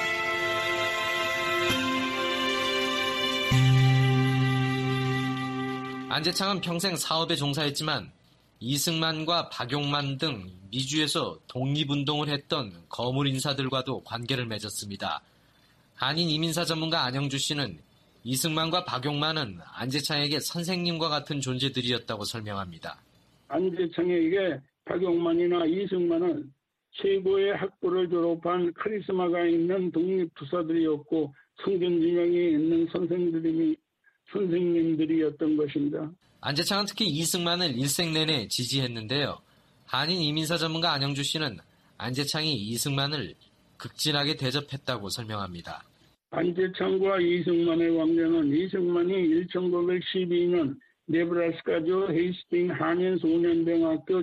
S5: 안재창은 평생 사업에 종사했지만 이승만과 박용만 등 미주에서 독립운동을 했던 거물 인사들과도 관계를 맺었습니다. 한인 이민사 전문가 안영주 씨는 이승만과 박용만은 안재창에게 선생님과 같은 존재들이었다고 설명합니다.
S6: 안재창에게 박용만이나 이승만은 최고의 학부를 졸업한 카리스마가 있는 독립투사들이었고 성견지명이 있는 선생님들이, 선생님들이었던 것입니다.
S5: 안재창은 특히 이승만을 일생 내내 지지했는데요. 한인 이민사 전문가 안영주 씨는 안재창이 이승만을 극진하게 대접했다고 설명합니다.
S6: 안재창과 이승만의 관계는 이승만이 천구백십이 년 네브라스카주 헤이스팅 한인 소년병학교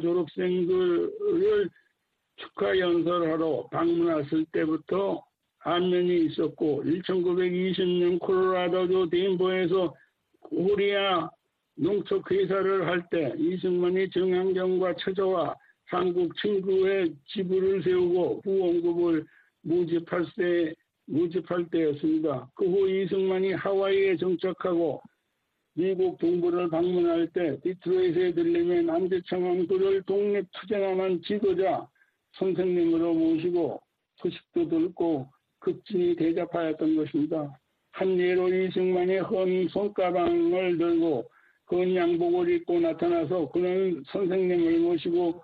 S6: 졸업생들을 축하 연설하러 방문했을 때부터 안면이 있었고 천구백이십 년 콜로라도주 덴버에서 코리아 농축회사를 할 때 이승만이 정양경과 찾아와 한국 친구의 지부를 세우고 후원금을 모집할 때, 모집할 때였습니다. 그 후 이승만이 하와이에 정착하고 미국 동부를 방문할 때 디트로이트에 들리면 안재창은 그를 독립투쟁하는 지도자 선생님으로 모시고 소식도 듣고 극진히 대접하였던 것입니다. 한 예로 이승만이 헌 손가방을 들고 건 양복을 입고 나타나서 그는 선생님을 모시고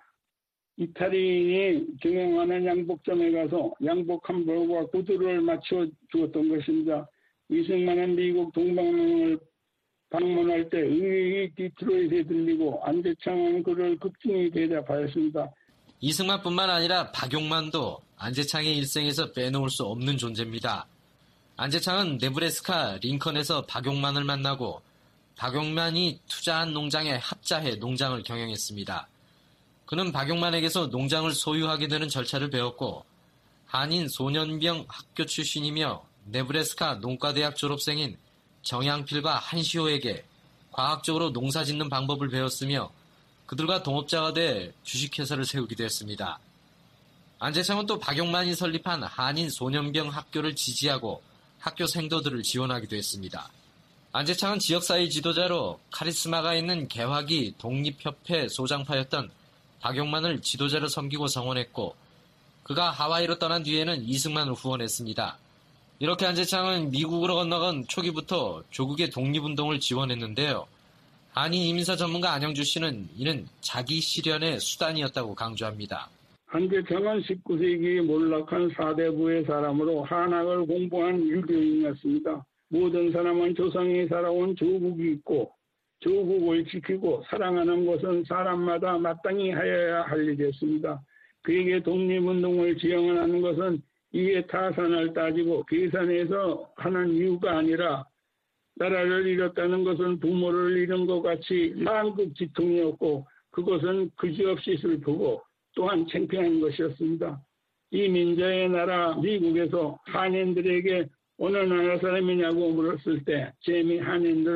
S6: 이탈리인이 경영하는 양복점에 가서 양복 한 벌과 구두를 맞춰 주었던 것입니다. 이승만은 미국 동방을 방문할 때 의외의 디트로이트에 들리고 안재창은 그를 극진히 대접하였습니다.
S5: 이승만뿐만 아니라 박용만도 안재창의 일생에서 빼놓을 수 없는 존재입니다. 안재창은 네브래스카 링컨에서 박용만을 만나고 박용만이 투자한 농장에 합자해 농장을 경영했습니다. 그는 박용만에게서 농장을 소유하게 되는 절차를 배웠고 한인 소년병 학교 출신이며 네브래스카 농과대학 졸업생인 정양필과 한시호에게 과학적으로 농사짓는 방법을 배웠으며 그들과 동업자가 돼 주식회사를 세우기도 했습니다. 안재창은 또 박용만이 설립한 한인 소년병 학교를 지지하고 학교 생도들을 지원하기도 했습니다. 안재창은 지역사회 지도자로 카리스마가 있는 개화기 독립협회 소장파였던 박용만을 지도자로 섬기고 성원했고 그가 하와이로 떠난 뒤에는 이승만을 후원했습니다. 이렇게 안재창은 미국으로 건너간 초기부터 조국의 독립운동을 지원했는데요. 한인 이민사 전문가 안영주 씨는 이는 자기 실현의 수단이었다고 강조합니다.
S6: 안재창은 십구 세기 몰락한 사대부의 사람으로 한학을 공부한 유교인이었습니다. 모든 사람은 조상이 살아온 조국이 있고 조국을 지키고 사랑하는 것은 사람마다 마땅히 하여야 할 일이었습니다. 그에게 독립운동을 지향하는 것은 이에 타산을 따지고 계산해서 하는 이유가 아니라 나라를 잃었다는 것은 부모를 잃은 것 같이 만국지통이었고 그것은 그지없이 슬프고 또한 창피한 것이었습니다. 이 민자의 나라 미국에서 한인들에게 어느 나라 사람이냐고 물었을 때 재미 한인들은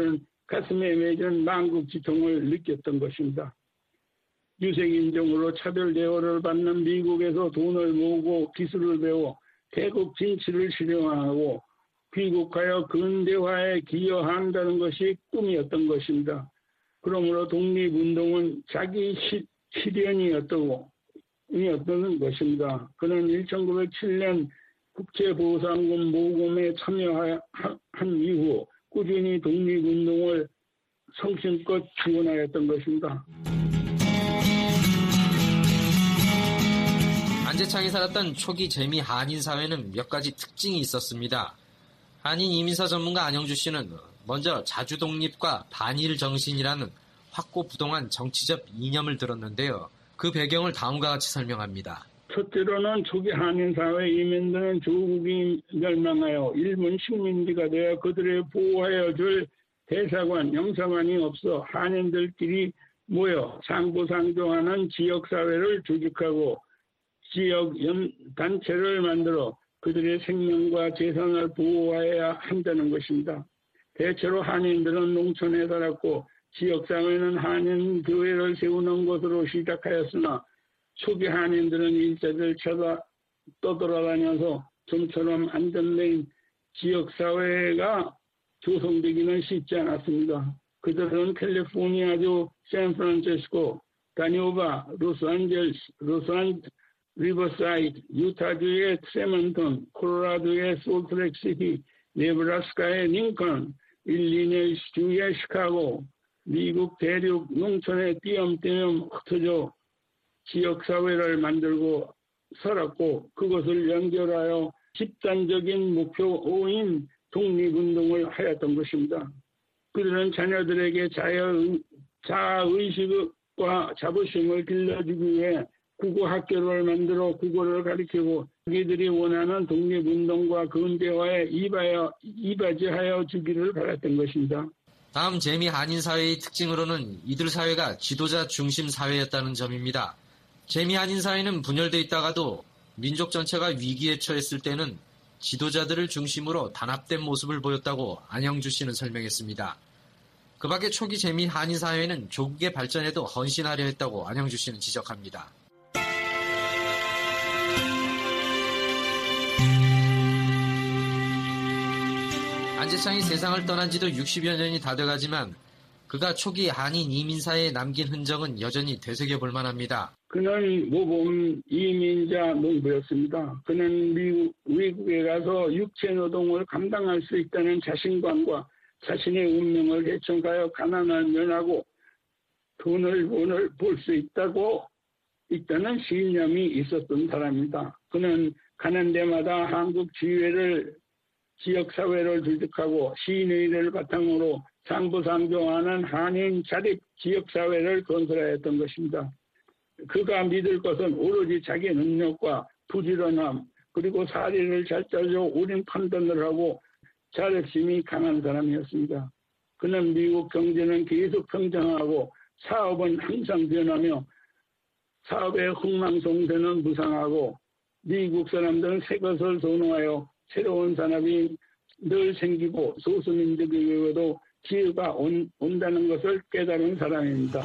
S6: 가슴에 맺은 망국지통을 느꼈던 것입니다. 유색인종으로 차별 대우를 받는 미국에서 돈을 모으고 기술을 배워 태국 진치를 실용하고 귀국하여 근대화에 기여한다는 것이 꿈이었던 것입니다. 그러므로 독립운동은 자기 시, 실현이었던 것입니다. 그는 천구백칠 년 국제보상금 모금에 참여한 이후 꾸준히 독립운동을 성심껏 지원하였던 것입니다.
S5: 안재창이 살았던 초기 재미 한인 사회는 몇 가지 특징이 있었습니다. 한인 이민사 전문가 안영주 씨는 먼저 자주 독립과 반일 정신이라는 확고부동한 정치적 이념을 들었는데요. 그 배경을 다음과 같이 설명합니다.
S6: 첫째로는 초기 한인 사회 이민들은 조국이 멸망하여 일본 식민지가 되어 그들을 보호하여 줄 대사관, 영사관이 없어 한인들끼리 모여 상부상조하는 지역사회를 조직하고 지역 단체를 만들어 그들의 생명과 재산을 보호해야 한다는 것입니다. 대체로 한인들은 농촌에 살았고 지역사회는 한인 교회를 세우는 것으로 시작하였으나 초기 한인들은 일자리를 찾아 떠돌아다녀서 좀처럼 안정된 지역사회가 조성되기는 쉽지 않았습니다. 그들은 캘리포니아주 샌프란시스코, 다니오바, 로스앤젤레스, 로스앤 리버사이드, 유타주의 트레먼턴, 콜로라도의 솔트레이크시티, 네브라스카의 링컨, 일리노이주의 시카고, 미국 대륙 농촌에 띄엄띄엄 흩어져 지역사회를 만들고 살았고 그것을 연결하여 집단적인 목표인 독립운동을 하였던 것입니다. 그들은 자녀들에게 자아의식과 자부심을 길러주기 위해 국어학교를 만들어 국어를 가르치고 자기들이 원하는 독립운동과 근대화에 이바여, 이바지하여 주기를 바랐던 것입니다.
S5: 다음 재미 한인 사회의 특징으로는 이들 사회가 지도자 중심 사회였다는 점입니다. 재미 한인 사회는 분열돼 있다가도 민족 전체가 위기에 처했을 때는 지도자들을 중심으로 단합된 모습을 보였다고 안영주 씨는 설명했습니다. 그 밖에 초기 재미 한인 사회는 조국의 발전에도 헌신하려 했다고 안영주 씨는 지적합니다. 안재창이 세상을 떠난 지도 육십여 년이 다 돼가지만 그가 초기 한인 이민사회에 남긴 흔적은 여전히 되새겨볼 만합니다.
S6: 그는 모범 이민자 농부였습니다. 그는 미국, 미국에 가서 육체노동을 감당할 수 있다는 자신감과 자신의 운명을 개척하여 가난을 면하고 돈을 벌 수 있다고 있다는 신념이 있었던 사람입니다. 그는 가는 데마다 한국 지회를 지역사회를 조직하고 시인회를 바탕으로 상부상조하는 한인 자립 지역사회를 건설하였던 것입니다. 그가 믿을 것은 오로지 자기 능력과 부지런함 그리고 사리를 잘 짜져 옳은 판단을 하고 자립심이 강한 사람이었습니다. 그는 미국 경제는 계속 성장하고 사업은 항상 변하며 사업의 흥망성쇠는 무상하고 미국 사람들은 새 것을 선호하여 새로운 산업이 늘 생기고 소수민족에게도 기회가 온, 온다는 것을 깨달은 사람입니다.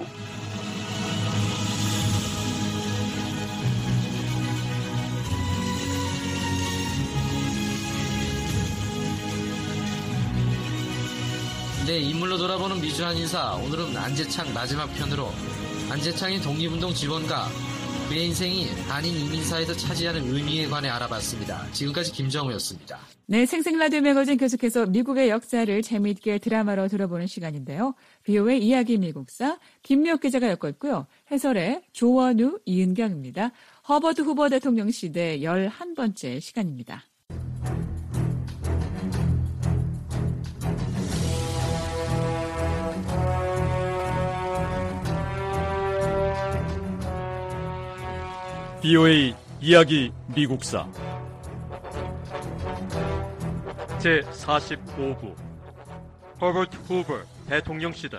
S5: 네, 인물로 돌아보는 미주한 인사. 오늘은 안재창 마지막 편으로 안재창의 독립운동 지원가, 그의 인생이 한인 이민사에서 차지하는 의미에 관해 알아봤습니다. 지금까지 김정우였습니다.
S3: 네, 생생라디오 매거진 계속해서 미국의 역사를 재미있게 드라마로 들어보는 시간인데요. 비오의 이야기 미국사 김미옥 기자가 엮었고요. 해설의 조원우, 이은경입니다. 허버드 후보 대통령 시대 열한 번째 시간입니다.
S2: 비오에이 이야기 미국사 제사십오 부 허버트 후버 대통령 시대.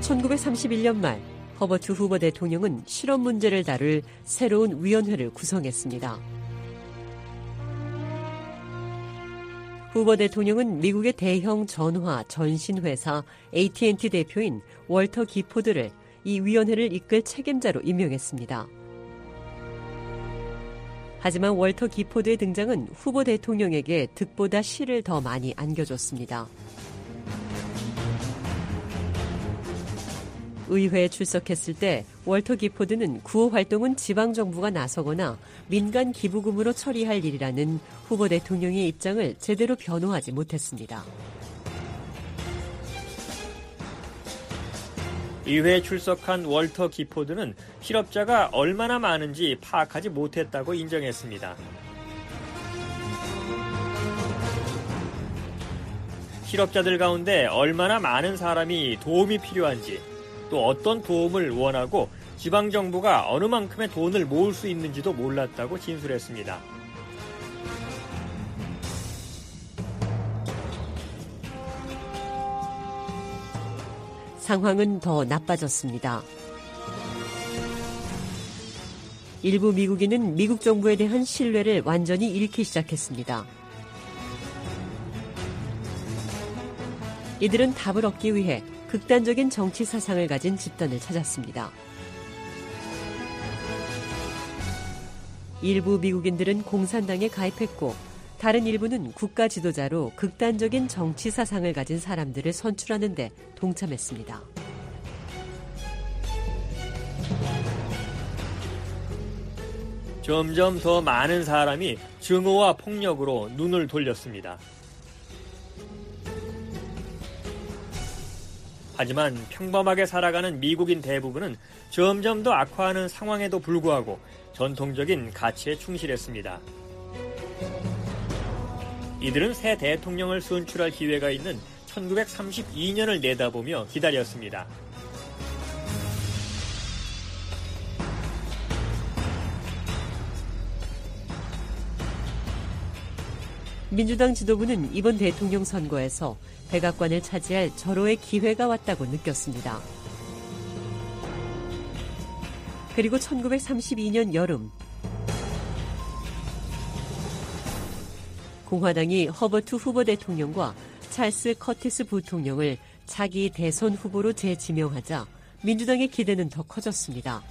S7: 천구백삼십일 년 말 허버트 후보 대통령은 실업 문제를 다룰 새로운 위원회를 구성했습니다. 후보 대통령은 미국의 대형 전화 전신회사 에이티앤티 대표인 월터 기포드를 이 위원회를 이끌 책임자로 임명했습니다. 하지만 월터 기포드의 등장은 후보 대통령에게 득보다 실을 더 많이 안겨줬습니다. 의회에 출석했을 때 월터 기포드는 구호 활동은 지방정부가 나서거나 민간 기부금으로 처리할 일이라는 후보 대통령의 입장을 제대로 변호하지 못했습니다.
S8: 의회에 출석한 월터 기포드는 실업자가 얼마나 많은지 파악하지 못했다고 인정했습니다. 실업자들 가운데 얼마나 많은 사람이 도움이 필요한지, 또 어떤 도움을 원하고 지방정부가 어느 만큼의 돈을 모을 수 있는지도 몰랐다고 진술했습니다.
S7: 상황은 더 나빠졌습니다. 일부 미국인은 미국 정부에 대한 신뢰를 완전히 잃기 시작했습니다. 이들은 답을 얻기 위해 극단적인 정치 사상을 가진 집단을 찾았습니다. 일부 미국인들은 공산당에 가입했고 다른 일부는 국가 지도자로 극단적인 정치 사상을 가진 사람들을 선출하는 데 동참했습니다.
S8: 점점 더 많은 사람이 증오와 폭력으로 눈을 돌렸습니다. 하지만 평범하게 살아가는 미국인 대부분은 점점 더 악화하는 상황에도 불구하고 전통적인 가치에 충실했습니다. 이들은 새 대통령을 선출할 기회가 있는 천구백삼십이 년을 내다보며 기다렸습니다.
S7: 민주당 지도부는 이번 대통령 선거에서 백악관을 차지할 절호의 기회가 왔다고 느꼈습니다. 그리고 천구백삼십이 년 여름, 공화당이 허버트 후보 대통령과 찰스 커티스 부통령을 차기 대선 후보로 재지명하자 민주당의 기대는 더 커졌습니다.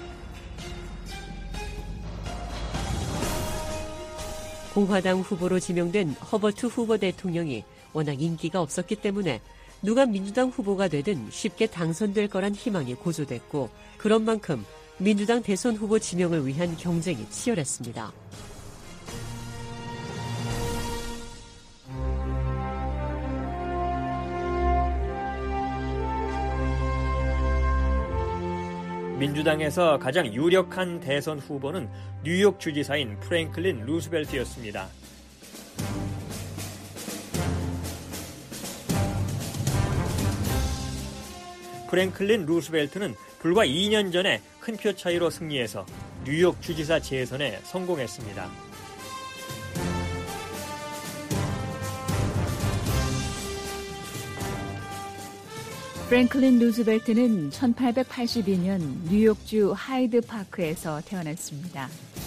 S7: 공화당 후보로 지명된 허버트 후보 대통령이 워낙 인기가 없었기 때문에 누가 민주당 후보가 되든 쉽게 당선될 거란 희망이 고조됐고, 그런 만큼 민주당 대선 후보 지명을 위한 경쟁이 치열했습니다.
S8: 민주당에서 가장 유력한 대선 후보는 뉴욕 주지사인 프랭클린 루스벨트였습니다. 프랭클린 루스벨트는 불과 이 년 전에 큰 표 차이로 승리해서 뉴욕 주지사 재선에 성공했습니다.
S3: 프랭클린 루스벨트는 천팔백팔십이 년 뉴욕주 하이드파크에서 태어났습니다.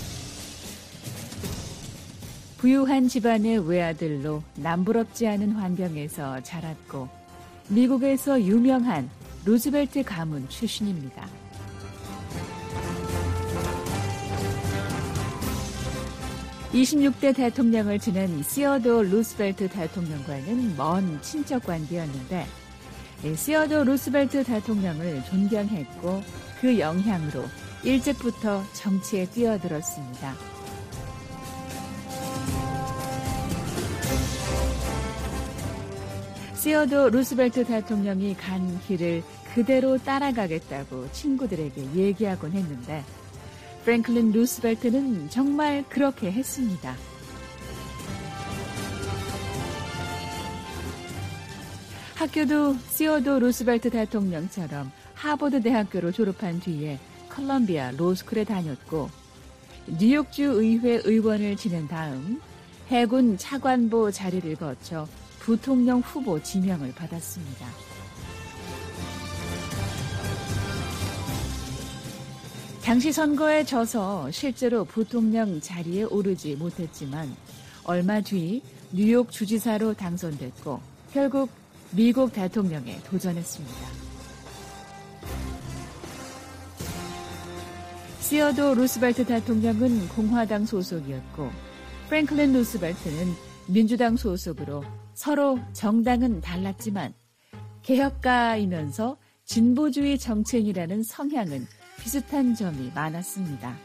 S3: 부유한 집안의 외아들로 남부럽지 않은 환경에서 자랐고 미국에서 유명한 루스벨트 가문 출신입니다. 이십육 대 대통령을 지낸 시어도 루스벨트 대통령과는 먼 친척 관계였는데 시어도 루스벨트 대통령을 존경했고 그 영향으로 일찍부터 정치에 뛰어들었습니다. 시어도 루스벨트 대통령이 간 길을 그대로 따라가겠다고 친구들에게 얘기하곤 했는데 프랭클린 루스벨트는 정말 그렇게 했습니다. 학교도 시어도 루스벨트 대통령처럼 하버드 대학교를 졸업한 뒤에 컬럼비아 로스쿨에 다녔고 뉴욕주 의회 의원을 지낸 다음 해군 차관보 자리를 거쳐 부통령 후보 지명을 받았습니다. 당시 선거에 져서 실제로 부통령 자리에 오르지 못했지만 얼마 뒤 뉴욕 주지사로 당선됐고 결국 미국 대통령에 도전했습니다. 시어도 루스벨트 대통령은 공화당 소속이었고 프랭클린 루스벨트는 민주당 소속으로 서로 정당은 달랐지만 개혁가이면서 진보주의 정치인이라는 성향은 비슷한 점이 많았습니다.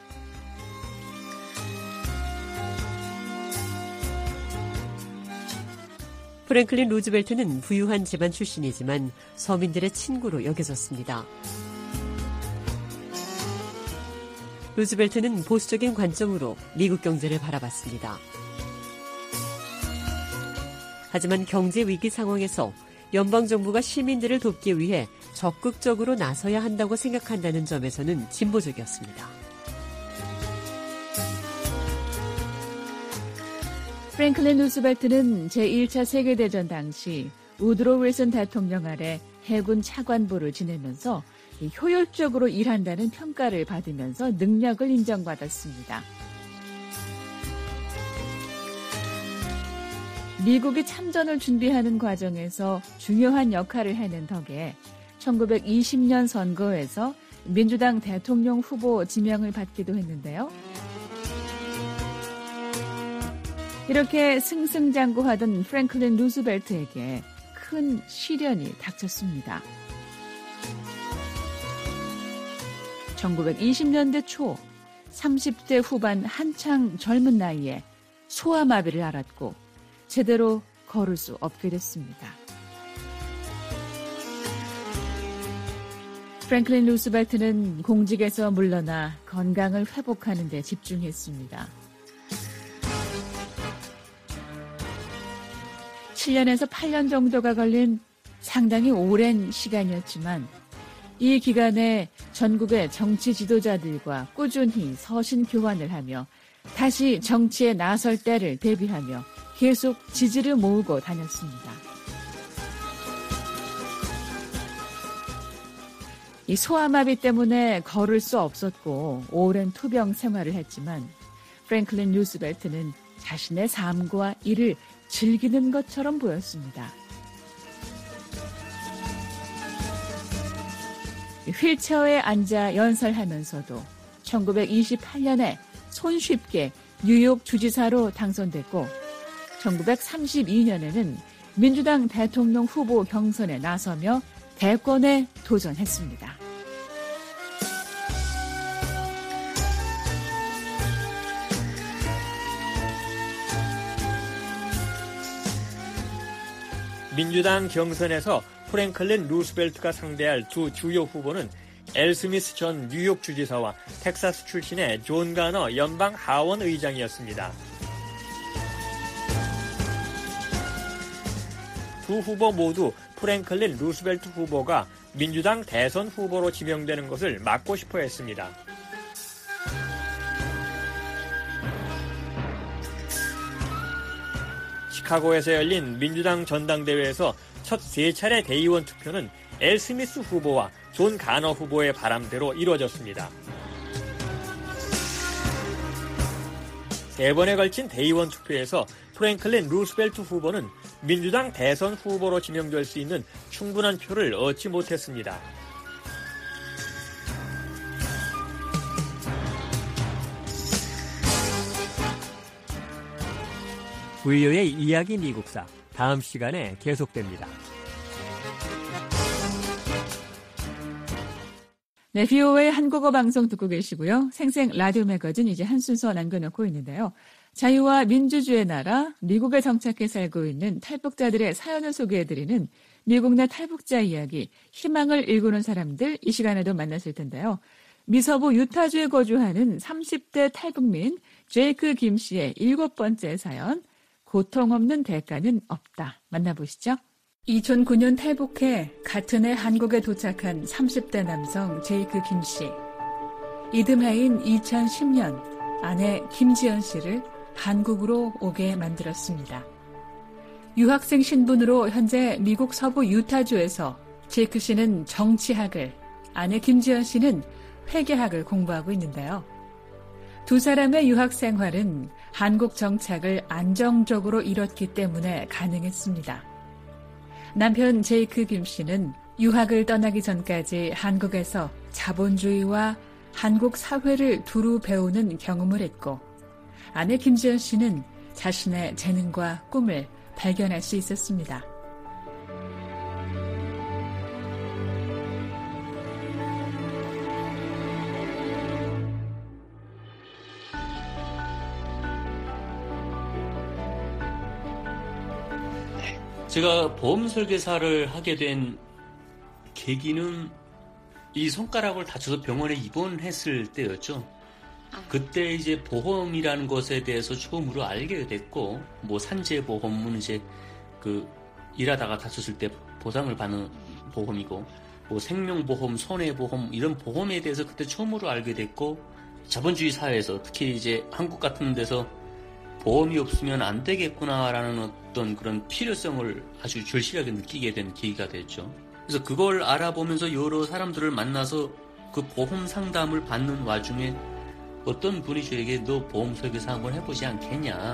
S7: 프랭클린 루즈벨트는 부유한 집안 출신이지만 서민들의 친구로 여겨졌습니다. 루즈벨트는 보수적인 관점으로 미국 경제를 바라봤습니다. 하지만 경제 위기 상황에서 연방정부가 시민들을 돕기 위해 적극적으로 나서야 한다고 생각한다는 점에서는 진보적이었습니다.
S3: 프랭클린 루스벨트는 제일 차 세계대전 당시 우드로 윌슨 대통령 아래 해군 차관보를 지내면서 효율적으로 일한다는 평가를 받으면서 능력을 인정받았습니다. 미국이 참전을 준비하는 과정에서 중요한 역할을 해낸 덕에 천구백이십 년 선거에서 민주당 대통령 후보 지명을 받기도 했는데요. 이렇게 승승장구하던 프랭클린 루스벨트에게 큰 시련이 닥쳤습니다. 천구백이십 년대 초 삼십 대 후반 한창 젊은 나이에 소아마비를 앓았고 제대로 걸을 수 없게 됐습니다. 프랭클린 루스벨트는 공직에서 물러나 건강을 회복하는 데 집중했습니다. 칠 년에서 팔 년 정도가 걸린 상당히 오랜 시간이었지만 이 기간에 전국의 정치 지도자들과 꾸준히 서신 교환을 하며 다시 정치에 나설 때를 대비하며 계속 지지를 모으고 다녔습니다. 이 소아마비 때문에 걸을 수 없었고 오랜 투병 생활을 했지만 프랭클린 루스벨트는 자신의 삶과 일을 즐기는 것처럼 보였습니다. 휠체어에 앉아 연설하면서도 천구백이십팔 년에 손쉽게 뉴욕 주지사로 당선됐고 천구백삼십이 년에는 민주당 대통령 후보 경선에 나서며 대권에 도전했습니다.
S8: 민주당 경선에서 프랭클린 루스벨트가 상대할 두 주요 후보는 엘 스미스 전 뉴욕 주지사와 텍사스 출신의 존 가너 연방 하원 의장이었습니다. 두 후보 모두 프랭클린 루스벨트 후보가 민주당 대선 후보로 지명되는 것을 막고 싶어 했습니다. 시카고에서 열린 민주당 전당대회에서 첫 세 차례 대의원 투표는 엘 스미스 후보와 존 가너 후보의 바람대로 이루어졌습니다. 세 번에 걸친 대의원 투표에서 프랭클린 루스벨트 후보는 민주당 대선 후보로 지명될 수 있는 충분한 표를 얻지 못했습니다.
S9: 부유의 이야기 미국사 다음 시간에 계속됩니다.
S3: 네, 브이오에이 한국어 방송 듣고 계시고요. 생생 라디오 매거진 이제 한 순서 남겨놓고 있는데요. 자유와 민주주의 나라, 미국에 정착해 살고 있는 탈북자들의 사연을 소개해드리는 미국 내 탈북자 이야기, 희망을 일구는 사람들 이 시간에도 만났을 텐데요. 미서부 유타주에 거주하는 삼십 대 탈북민 제이크 김 씨의 일곱 번째 사연, 고통 없는 대가는 없다. 만나보시죠. 이천구 년 탈북해 같은 해 한국에 도착한 삼십 대 남성 제이크 김 씨. 이듬해인 이천십 년 아내 김지연 씨를 한국으로 오게 만들었습니다. 유학생 신분으로 현재 미국 서부 유타주에서 제이크 씨는 정치학을, 아내 김지연 씨는 회계학을 공부하고 있는데요. 두 사람의 유학 생활은 한국 정착을 안정적으로 이뤘기 때문에 가능했습니다. 남편 제이크 김 씨는 유학을 떠나기 전까지 한국에서 자본주의와 한국 사회를 두루 배우는 경험을 했고, 아내 김지연 씨는 자신의 재능과 꿈을 발견할 수 있었습니다.
S10: 제가 보험 설계사를 하게 된 계기는 이 손가락을 다쳐서 병원에 입원했을 때였죠. 그때 이제 보험이라는 것에 대해서 처음으로 알게 됐고, 뭐 산재보험은 이제 그 일하다가 다쳤을 때 보상을 받는 보험이고, 뭐 생명보험, 손해보험 이런 보험에 대해서 그때 처음으로 알게 됐고, 자본주의 사회에서 특히 이제 한국 같은 데서 보험이 없으면 안 되겠구나라는 어떤 그런 필요성을 아주 절실하게 느끼게 된 계기가 됐죠. 그래서 그걸 알아보면서 여러 사람들을 만나서 그 보험 상담을 받는 와중에 어떤 분이 저에게 너 보험 설계사 한번 해보지 않겠냐.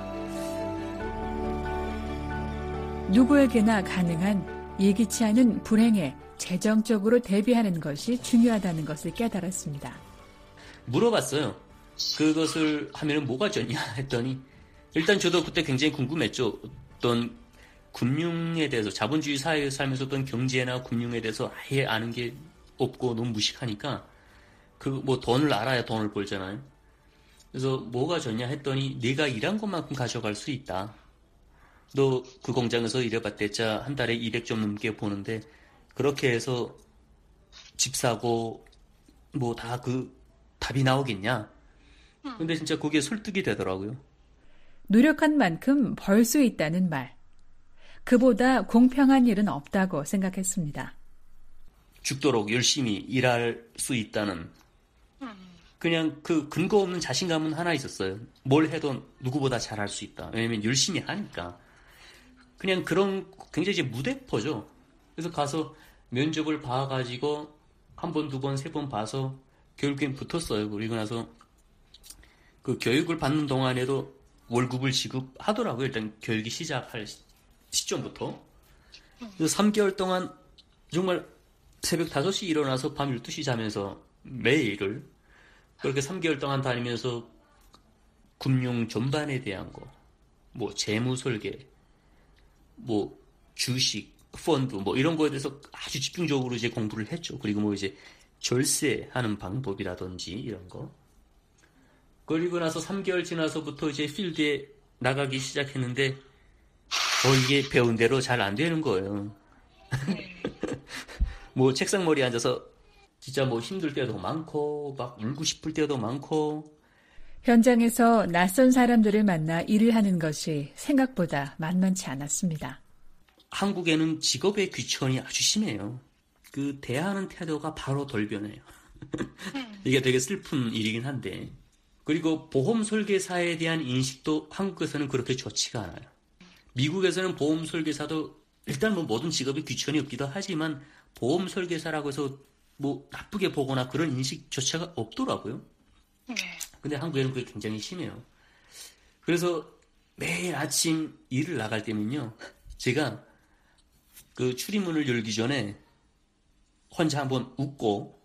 S3: 누구에게나 가능한 예기치 않은 불행에 재정적으로 대비하는 것이 중요하다는 것을 깨달았습니다.
S10: 물어봤어요. 그것을 하면 뭐가 좋냐 했더니, 일단 저도 그때 굉장히 궁금했죠. 어떤 금융에 대해서, 자본주의 사회에 살면서 어떤 경제나 금융에 대해서 아예 아는 게 없고 너무 무식하니까 그 뭐 돈을 알아야 돈을 벌잖아요. 그래서 뭐가 좋냐 했더니, 네가 일한 것만큼 가져갈 수 있다. 너 그 공장에서 일해봤댔자 한 달에 이백 점 넘게 보는데 그렇게 해서 집 사고 뭐 다 그 답이 나오겠냐. 근데 진짜 그게 설득이 되더라고요.
S3: 노력한 만큼 벌 수 있다는 말. 그보다 공평한 일은 없다고 생각했습니다.
S10: 죽도록 열심히 일할 수 있다는, 그냥 그 근거 없는 자신감은 하나 있었어요. 뭘 해도 누구보다 잘할 수 있다. 왜냐면 열심히 하니까. 그냥 그런 굉장히 이제 무대포죠. 그래서 가서 면접을 봐가지고 한 번, 두 번, 세 번 봐서 결국엔 붙었어요. 그리고 나서 그 교육을 받는 동안에도 월급을 지급하더라고요. 일단 교육이 시작할 시점부터. 그래서 삼 개월 동안 정말 새벽 다섯 시 일어나서 밤 열두 시 자면서 매일을 그렇게 삼 개월 동안 다니면서 금융 전반에 대한 거, 뭐 재무 설계, 뭐 주식, 펀드 뭐 이런 거에 대해서 아주 집중적으로 이제 공부를 했죠. 그리고 뭐 이제 절세하는 방법이라든지 이런 거. 그리고 나서 삼 개월 지나서부터 이제 필드에 나가기 시작했는데, 어, 이게 배운 대로 잘 안 되는 거예요. 뭐 책상머리에 앉아서 진짜 뭐 힘들 때도 많고, 막 울고 싶을 때도 많고.
S3: 현장에서 낯선 사람들을 만나 일을 하는 것이 생각보다 만만치 않았습니다.
S10: 한국에는 직업의 귀천이 아주 심해요. 그 대하는 태도가 바로 돌변해요. 이게 되게 슬픈 일이긴 한데. 그리고 보험 설계사에 대한 인식도 한국에서는 그렇게 좋지가 않아요. 미국에서는 보험 설계사도 일단 뭐 모든 직업에 귀천이 없기도 하지만 보험 설계사라고 해서 뭐 나쁘게 보거나 그런 인식조차가 없더라고요. 근데 한국에는 그게 굉장히 심해요. 그래서 매일 아침 일을 나갈 때면요, 제가 그 출입문을 열기 전에 혼자 한번 웃고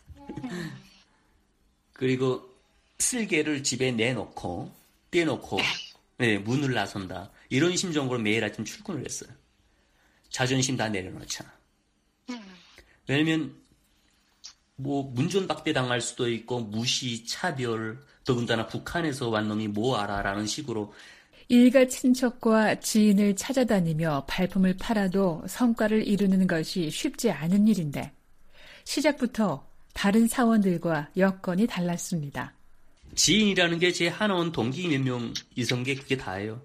S10: 그리고 쓸개를 집에 내놓고 떼놓고 네, 문을 나선다. 이런 심정으로 매일 아침 출근을 했어요. 자존심 다 내려놓자. 왜냐면 뭐 문전박대 당할 수도 있고 무시, 차별, 더군다나 북한에서 왔 놈이 뭐 알아라는 식으로
S3: 일가 친척과 지인을 찾아다니며 발품을 팔아도 성과를 이루는 것이 쉽지 않은 일인데 시작부터 다른 사원들과 여건이 달랐습니다.
S10: 지인이라는 게 제 하나원 동기 몇 명 있은 게 그게 다예요.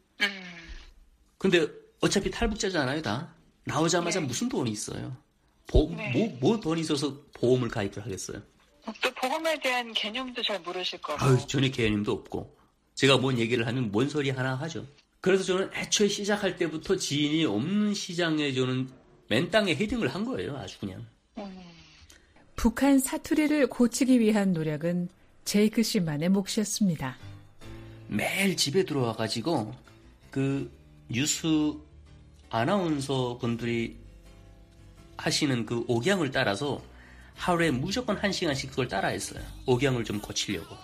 S10: 근데 어차피 탈북자잖아요, 다. 나오자마자 네. 무슨 돈이 있어요. 보, 네. 뭐, 뭐 돈이 있어서 보험을 가입을 하겠어요.
S1: 또 보험에 대한 개념도 잘 모르실 거고.
S10: 아유, 전혀 개념도 없고. 제가 뭔 얘기를 하면 뭔 소리 하나 하죠. 그래서 저는 애초에 시작할 때부터 지인이 없는 시장에 저는 맨 땅에 헤딩을 한 거예요, 아주 그냥.
S3: 음. 북한 사투리를 고치기 위한 노력은 제이크 씨만의 몫이었습니다.
S10: 매일 집에 들어와가지고 그 뉴스 아나운서 분들이 하시는 그 억양을 따라서 하루에 무조건 한 시간씩 그걸 따라했어요. 억양을 좀 고치려고.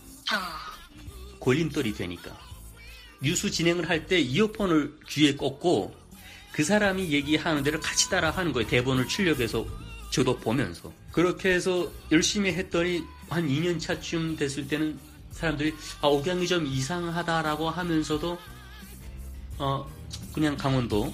S10: 걸림돌이 되니까. 뉴스 진행을 할 때 이어폰을 귀에 꽂고 그 사람이 얘기하는 대로 같이 따라하는 거예요. 대본을 출력해서 저도 보면서. 그렇게 해서 열심히 했더니 한 이 년 차쯤 됐을 때는 사람들이 아, 억양이 좀 이상하다라고 하면서도 어 그냥 강원도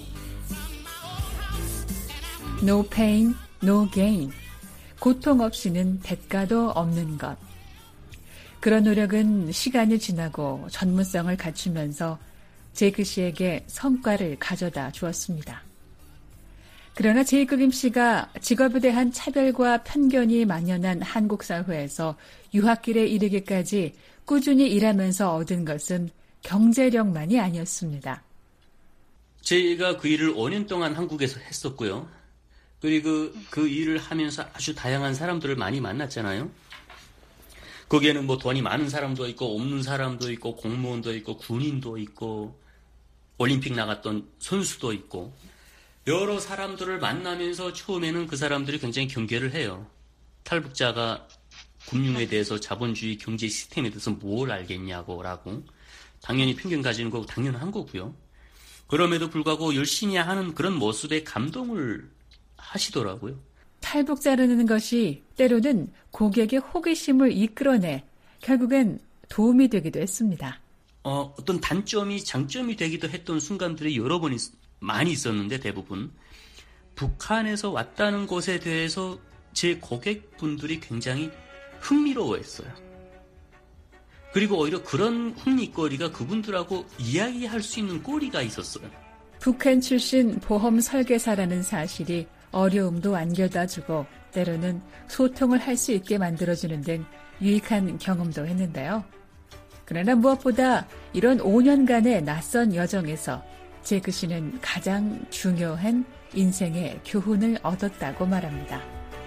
S3: No pain, no gain. 고통 없이는 대가도 없는 것. 그런 노력은 시간이 지나고 전문성을 갖추면서 제이크 씨에게 성과를 가져다 주었습니다. 그러나 제이크 김 씨가 직업에 대한 차별과 편견이 만연한 한국 사회에서 유학길에 이르기까지 꾸준히 일하면서 얻은 것은 경제력만이 아니었습니다.
S10: 제가 그 일을 오 년 동안 한국에서 했었고요. 그리고 그 일을 하면서 아주 다양한 사람들을 많이 만났잖아요. 거기에는 뭐 돈이 많은 사람도 있고 없는 사람도 있고 공무원도 있고 군인도 있고 올림픽 나갔던 선수도 있고 여러 사람들을 만나면서 처음에는 그 사람들이 굉장히 경계를 해요. 탈북자가 금융에 대해서 자본주의 경제 시스템에 대해서 뭘 알겠냐고 라고 당연히 편견 가지는 거고 당연한 거고요. 그럼에도 불구하고 열심히 하는 그런 모습에 감동을 하시더라고요.
S3: 탈북자라는 것이 때로는 고객의 호기심을 이끌어내 결국엔 도움이 되기도 했습니다.
S10: 어, 어떤 단점이 장점이 되기도 했던 순간들이 여러 번 있, 많이 있었는데 대부분 북한에서 왔다는 것에 대해서 제 고객분들이 굉장히 흥미로워했어요. 그리고 오히려 그런 흥미거리가 그분들하고 이야기할 수 있는 거리가 있었어요.
S3: 북한 출신 보험 설계사라는 사실이 어려움도 안겨다주고 때로는 소통을 할 수 있게 만들어주는 등 유익한 경험도 했는데요. 그러나 무엇보다 이런 오 년간의 낯선 여정에서 제이크 씨는 가장 중요한 인생의 교훈을 얻었다고 말합니다.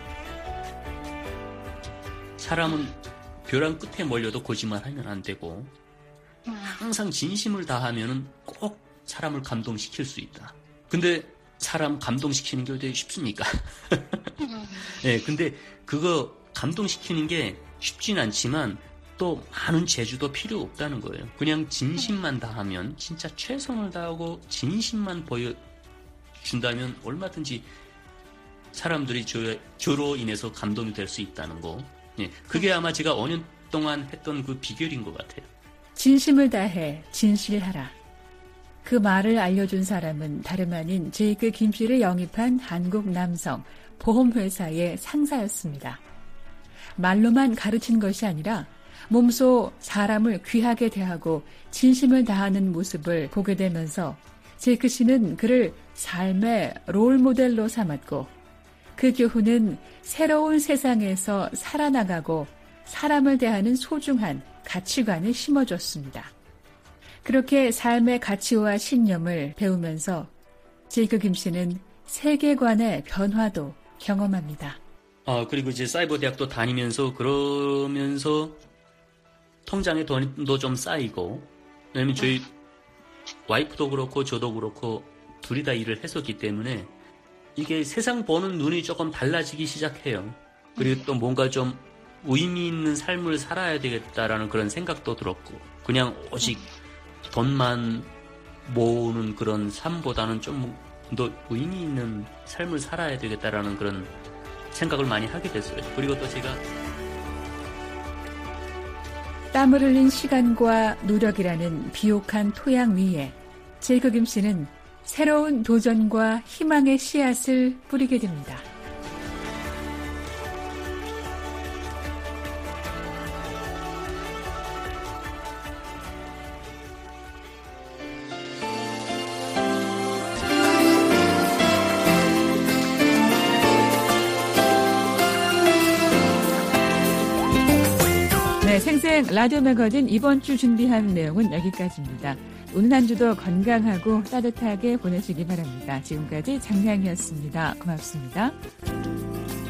S10: 사람은 벼랑 끝에 몰려도 거짓말하면 안 되고 항상 진심을 다하면 꼭 사람을 감동시킬 수 있다. 근데 사람 감동시키는 게 되게 쉽습니까? 네, 근데 그거 감동시키는 게 쉽진 않지만 또 많은 재주도 필요 없다는 거예요. 그냥 진심만 다하면 진짜 최선을 다하고 진심만 보여준다면 얼마든지 사람들이 저, 저로 인해서 감동이 될 수 있다는 거. 네, 그게 아마 제가 오 년 동안 했던 그 비결인 것 같아요.
S3: 진심을 다해 진실하라. 그 말을 알려준 사람은 다름 아닌 제이크 김 씨를 영입한 한국 남성 보험회사의 상사였습니다. 말로만 가르친 것이 아니라 몸소 사람을 귀하게 대하고 진심을 다하는 모습을 보게 되면서 제이크 씨는 그를 삶의 롤모델로 삼았고 그 교훈은 새로운 세상에서 살아나가고 사람을 대하는 소중한 가치관을 심어줬습니다. 그렇게 삶의 가치와 신념을 배우면서 제이크 김 씨는 세계관의 변화도 경험합니다.
S10: 아, 그리고 이제 사이버 대학도 다니면서 그러면서 통장에 돈도 좀 쌓이고, 왜냐면 저희 와이프도 그렇고 저도 그렇고 둘이 다 일을 했었기 때문에 이게 세상 보는 눈이 조금 달라지기 시작해요. 그리고 또 뭔가 좀 의미 있는 삶을 살아야 되겠다라는 그런 생각도 들었고, 그냥 오직 돈만 모으는 그런 삶보다는 좀 더 의미 있는 삶을 살아야 되겠다라는 그런 생각을 많이 하게 됐어요. 그리고 또 제가
S3: 땀을 흘린 시간과 노력이라는 비옥한 토양 위에 제이크 김 씨는 새로운 도전과 희망의 씨앗을 뿌리게 됩니다. 네, 생생 라디오 매거진 이번 주 준비한 내용은 여기까지입니다. 오늘 한 주도 건강하고 따뜻하게 보내시기 바랍니다. 지금까지 장량이었습니다. 고맙습니다.